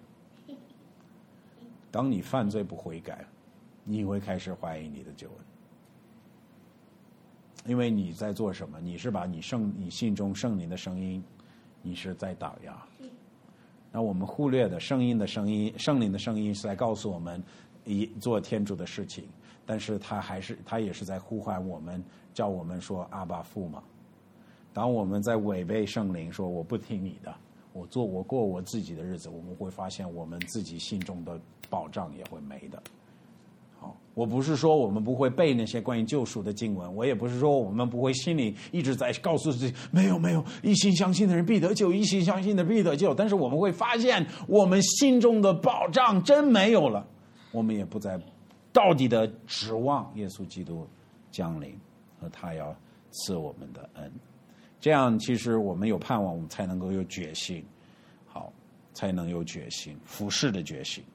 Speaker 1: 当你犯罪不悔改，你会开始怀疑你的救恩，因为你在做什么？你是把你心中圣灵的声音，你是在打压。那我们忽略的圣灵的声音是在告诉我们做天主的事情，但是他也是在呼唤我们，叫我们说阿爸父嘛。当我们在违背圣灵，说我不听你的，我过我自己的日子，我们会发现我们自己心中的保障也会没的。好，我不是说我们不会背那些关于救赎的经文，我也不是说我们不会心里一直在告诉自己没有，一心相信的人必得救，一心相信的必得救。但是我们会发现，我们心中的保障真没有了，我们也不再到底的指望耶稣基督降临和他要赐我们的恩。这样其实我们有盼望，我们才能够有决心，好，才能有决心，服侍的决心。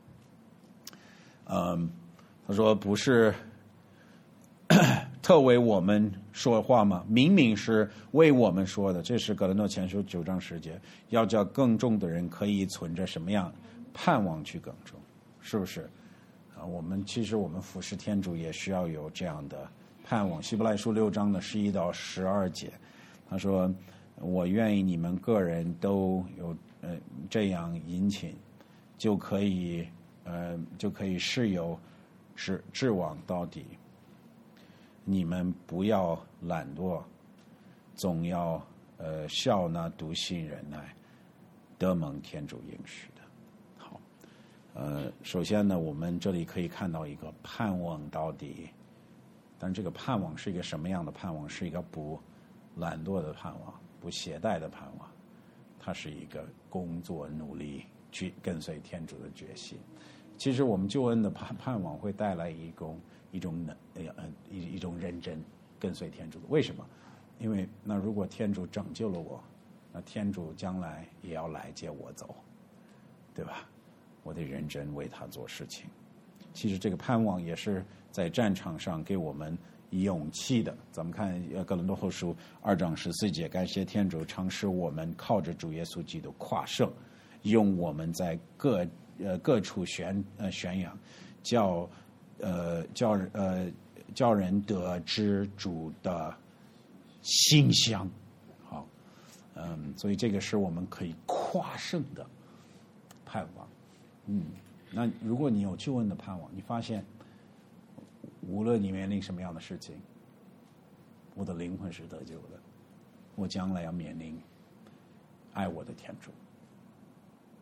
Speaker 1: 他说不是特为我们说话吗？明明是为我们说的。这是哥林多前书9章10节，要叫更重的人可以存着什么样盼望去更重，是不是？我们服侍天主也需要有这样的盼望。希伯来书6章的11到12节，他说我愿意你们个人都有这样殷勤，就可以事有指望到底。你们不要懒惰，总要效那笃信忍耐，得蒙天主应许的。好，首先呢，我们这里可以看到一个盼望到底，但这个盼望是一个什么样的盼望？是一个不懒惰的盼望，不懈怠的盼望，它是一个工作努力去跟随天主的决心。其实我们救恩的盼望会带来一种认真跟随天主的。为什么？因为那如果天主拯救了我，那天主将来也要来接我走，对吧？我得认真为他做事情。其实这个盼望也是在战场上给我们勇气的。咱们看哥林多后书2章14节，感谢天主常使我们靠着主耶稣基督夸胜，用我们在各处宣扬，叫人得知主的馨香。好，所以这个是我们可以夸胜的盼望。那如果你有救恩的盼望，你发现无论你面临什么样的事情，我的灵魂是得救的，我将来要面临爱我的天主。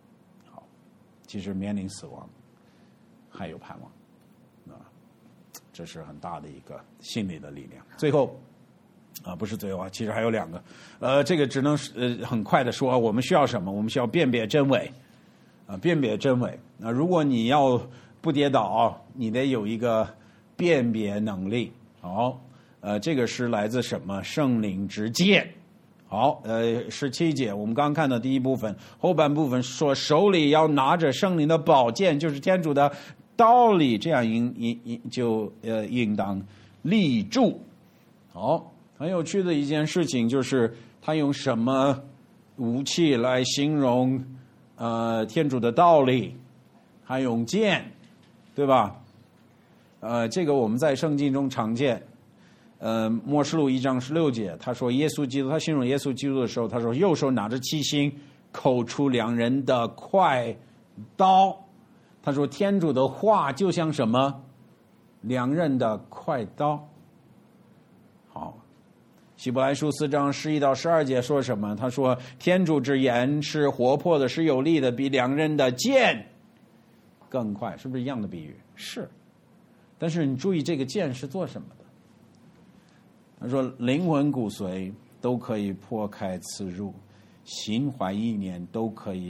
Speaker 1: 其实面临死亡还有盼望， 这是很大的一个心理的力量。最后不是最后啊，其实还有2个，这个只能很快的说，我们需要什么？我们需要辨别真伪，辨别真伪。如果你要不跌倒，你得有一个辨别能力。好，这个是来自什么？圣灵之剑。好，17节我们刚看的第一部分，后半部分说手里要拿着圣灵的宝剑，就是天主的道理，这样应当立住。好，很有趣的一件事情就是他用什么武器来形容天主的道理？他用剑，对吧？这个我们在圣经中常见。默示录1章16节，他说耶稣基督，他形容耶稣基督的时候，他说右手拿着七星，口出2人的快刀。他说天主的话就像什么？2刃的快刀。好，希伯来书4章11到12节说什么？他说天主之言是活泼的，是有力的，比2刃的剑更快。是不是一样的比喻？是。但是你注意这个剑是做什么的？他说灵魂骨髓都可以破开刺入，心怀意念都可以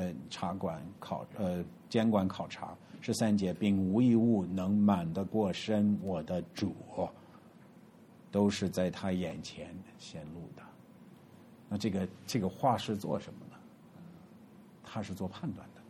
Speaker 1: 监管考察。13节，并无一物能瞒得过身我的主，都是在他眼前显露的。那这个话是做什么呢？他是做判断的，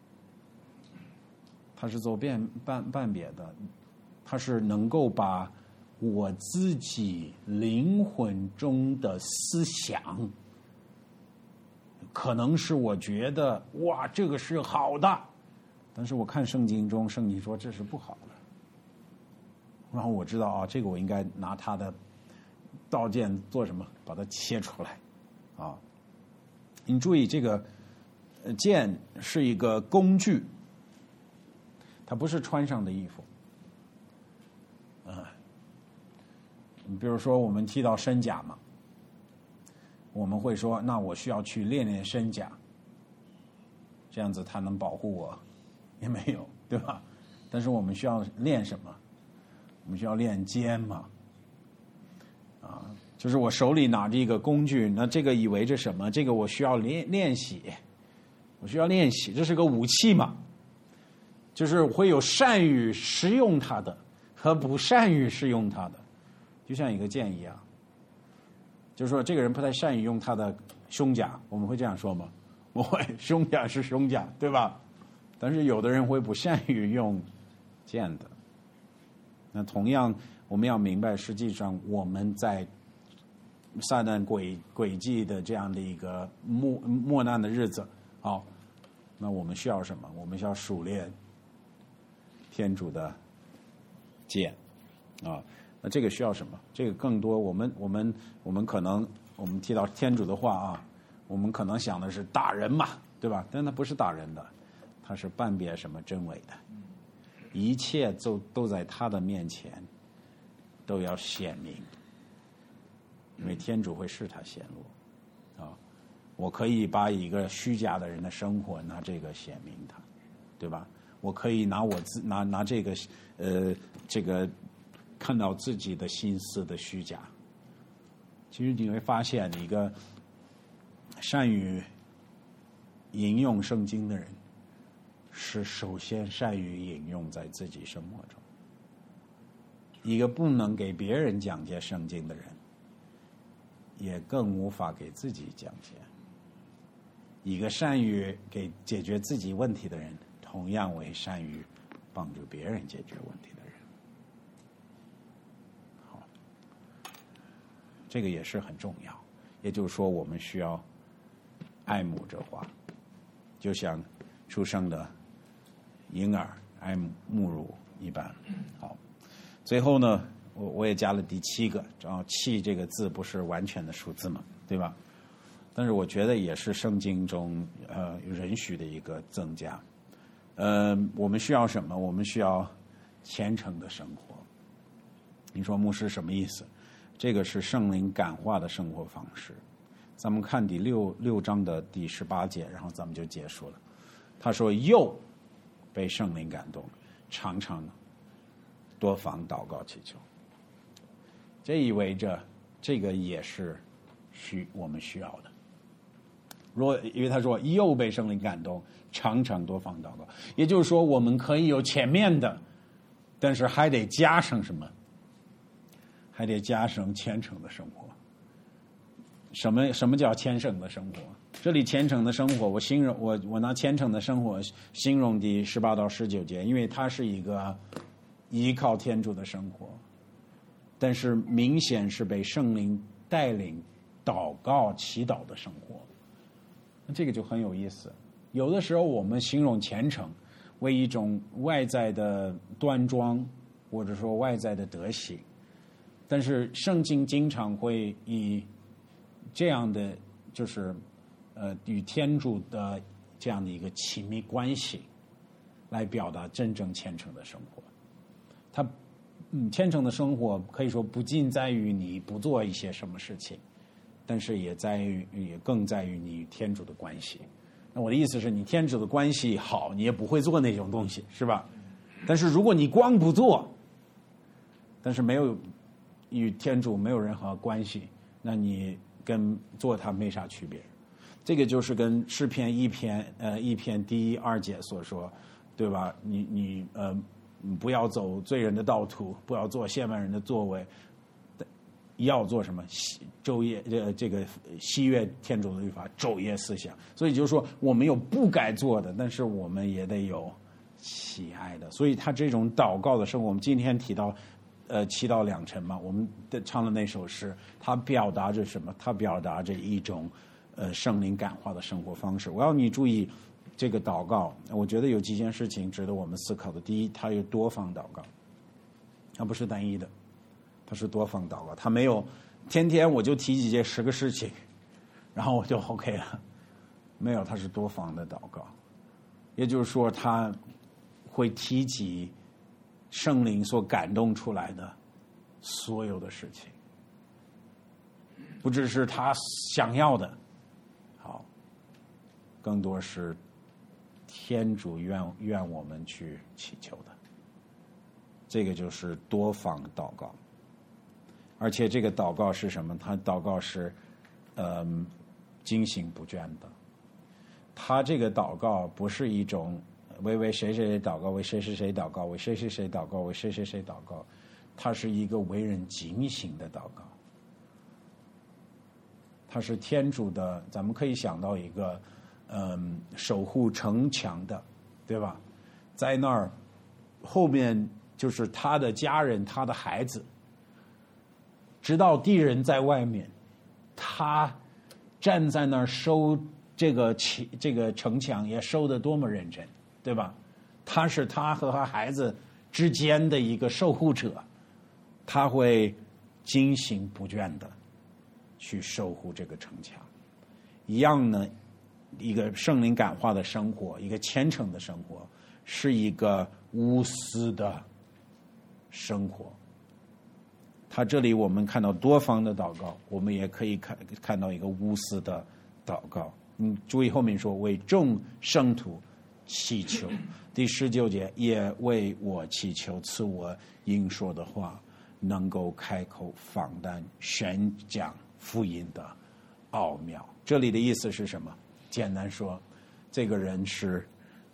Speaker 1: 他是做判别的，他是能够把我自己灵魂中的思想，可能是我觉得哇这个是好的，但是我看圣经中，圣经说这是不好的，然后我知道啊，这个我应该拿他的刀剑做什么？把它切出来啊！你注意，这个剑是一个工具，它不是穿上的衣服。比如说我们提到身甲嘛，我们会说那我需要去练练身甲，这样子它能保护我，也没有，对吧？但是我们需要练什么？我们需要练肩嘛，就是我手里拿着一个工具，那这个意味着什么？这个我需要练习，我需要练习，这是个武器嘛，就是会有善于使用它的和不善于使用它的。就像一个剑一样，就是说这个人不太善于用他的胸甲，我们会这样说吗？我会，胸甲是胸甲，对吧？但是有的人会不善于用剑的。那同样，我们要明白，实际上我们在撒旦诡计的这样的一个末难的日子，好，那我们需要什么？我们需要熟练天主的剑啊。那这个需要什么？这个更多，我们可能我们提到天主的话啊，我们可能想的是打人嘛，对吧？但它不是打人的，它是判别什么真伪的，一切都在他的面前都要显明，因为天主会使他显露啊。我可以把一个虚假的人的生活拿这个显明他，对吧？我可以拿这个这个。看到自己的心思的虚假，其实你会发现，一个善于引用圣经的人，是首先善于引用在自己生活中；一个不能给别人讲解圣经的人，也更无法给自己讲解；一个善于解决自己问题的人，同样为善于帮助别人解决问题的人。这个也是很重要，也就是说，我们需要爱慕这话，就像出生的婴儿爱慕乳一般。好，最后呢，我也加了第7个，然后7这个字不是完全的数字嘛，对吧？但是我觉得也是圣经中允许的一个增加。我们需要什么？我们需要虔诚的生活。你说牧师什么意思？这个是圣灵感化的生活方式。咱们看第六章的第18节，然后咱们就结束了。他说又被圣灵感动，常常多方祷告祈求。这意味着这个也是我们需要的。因为他说又被圣灵感动，常常多方祷告，也就是说我们可以有前面的，但是还得加上什么？还得加上虔诚的生活。什么叫虔诚的生活？这里虔诚的生活，我拿虔诚的生活形容第18到19节，因为它是一个依靠天主的生活，但是明显是被圣灵带领祷告祈祷的生活。这个就很有意思。有的时候我们形容虔诚为一种外在的端庄，或者说外在的德行，但是圣经经常会以这样的就是与天主的这样的一个亲密关系来表达真正虔诚的生活。虔诚的生活可以说不仅在于你不做一些什么事情，但是也更在于你与天主的关系。那我的意思是，你天主的关系好，你也不会做那种东西，是吧？但是如果你光不做，但是没有与天主没有任何关系，那你跟做它没啥区别。这个就是跟诗篇一篇第1、2节所说，对吧？你不要走罪人的道途，不要做亵慢人的作为，要做什么？昼夜这个喜悦天主的律法，昼夜思想。所以就是说，我们有不该做的，但是我们也得有喜爱的。所以他这种祷告的生活，我们今天提到祈祷2成嘛，我们唱的那首诗，它表达着什么？它表达着一种圣灵感化的生活方式。我要你注意这个祷告，我觉得有几件事情值得我们思考的。第一，它有多方祷告，它不是单一的，它是多方祷告。它没有天天我就提几件10个事情，然后我就 OK 了，没有，它是多方的祷告。也就是说，它会提及圣灵所感动出来的所有的事情，不只是他想要的，好，更多是天主愿我们去祈求的。这个就是多方祷告。而且这个祷告是什么？他祷告是精心不倦的。他这个祷告不是一种为谁谁祷告，为谁谁谁祷告，为谁谁谁祷告，为谁谁谁祷告，他是一个为人警醒的祷告。他是天主的，咱们可以想到一个守护城墙的，对吧？在那儿后面就是他的家人，他的孩子，直到敌人在外面，他站在那儿收这个城墙，也收得多么认真，对吧？他是他和他孩子之间的一个守护者，他会精心不倦的去守护这个城墙。一样呢，一个圣灵感化的生活，一个虔诚的生活，是一个无私的生活。他这里我们看到多方的祷告，我们也可以看到一个无私的祷告。注意后面说，为众圣徒祈求。第19节，也为我祈求，赐我应说的话，能够开口放胆宣讲福音的奥妙。这里的意思是什么？简单说，这个人是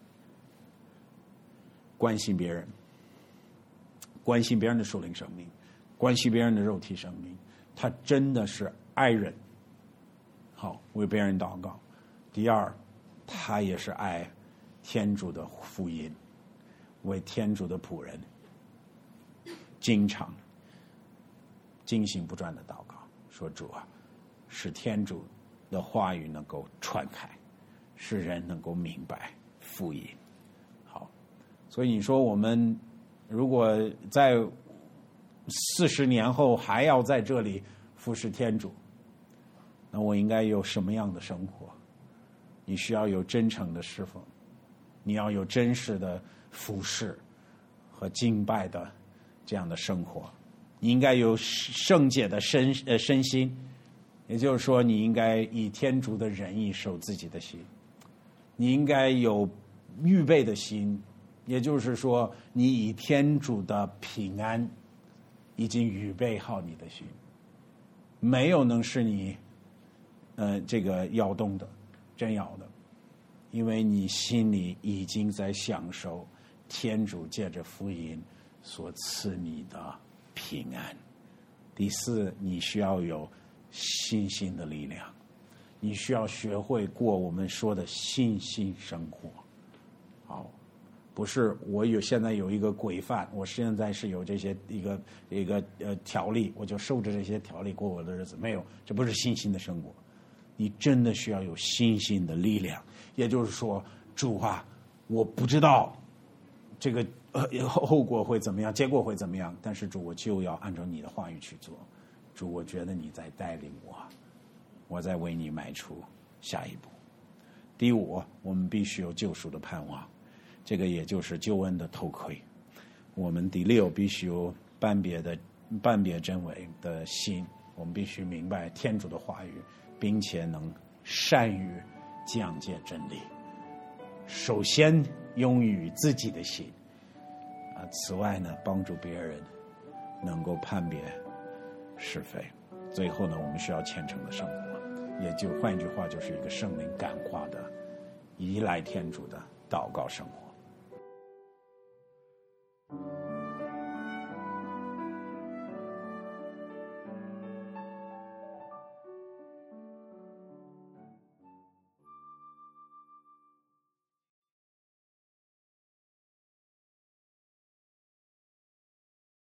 Speaker 1: 关心别人，关心别人的属灵生命，关心别人的肉体生命，他真的是爱人。好，为别人祷告。第二，他也是爱天主的福音，为天主的仆人经常精心不断的祷告，说主啊，使天主的话语能够传开，使人能够明白福音。好，所以你说我们如果在40年后还要在这里服侍天主，那我应该有什么样的生活？你需要有真诚的侍奉，你要有真实的服侍和敬拜的这样的生活，你应该有圣洁的身心，也就是说，你应该以天主的仁义守自己的心，你应该有预备的心， 也就是说，你以天主的平安已经预备好你的心，没有能使你这个摇动的、震摇的，因为你心里已经在享受天主借着福音所赐你的平安。第四，你需要有信心的力量，你需要学会过我们说的信心生活。好，不是我现在有一个规范，我现在是有这些一个条例，我就受着这些条例过我的日子，没有，这不是信心的生活。你真的需要有信心的力量，也就是说，主啊，我不知道这个后果会怎么样，结果会怎么样，但是主，我就要按照你的话语去做。主，我觉得你在带领我在为你迈出下一步。第五，我们必须有救赎的盼望，这个也就是救恩的头盔。我们第六，必须有判别真伪的心，我们必须明白天主的话语，并且能善于讲解真理。首先用于自己的心此外呢，帮助别人能够判别是非。最后呢，我们需要虔诚的生活，也就换一句话，就是一个圣灵感化的依赖天主的祷告生活。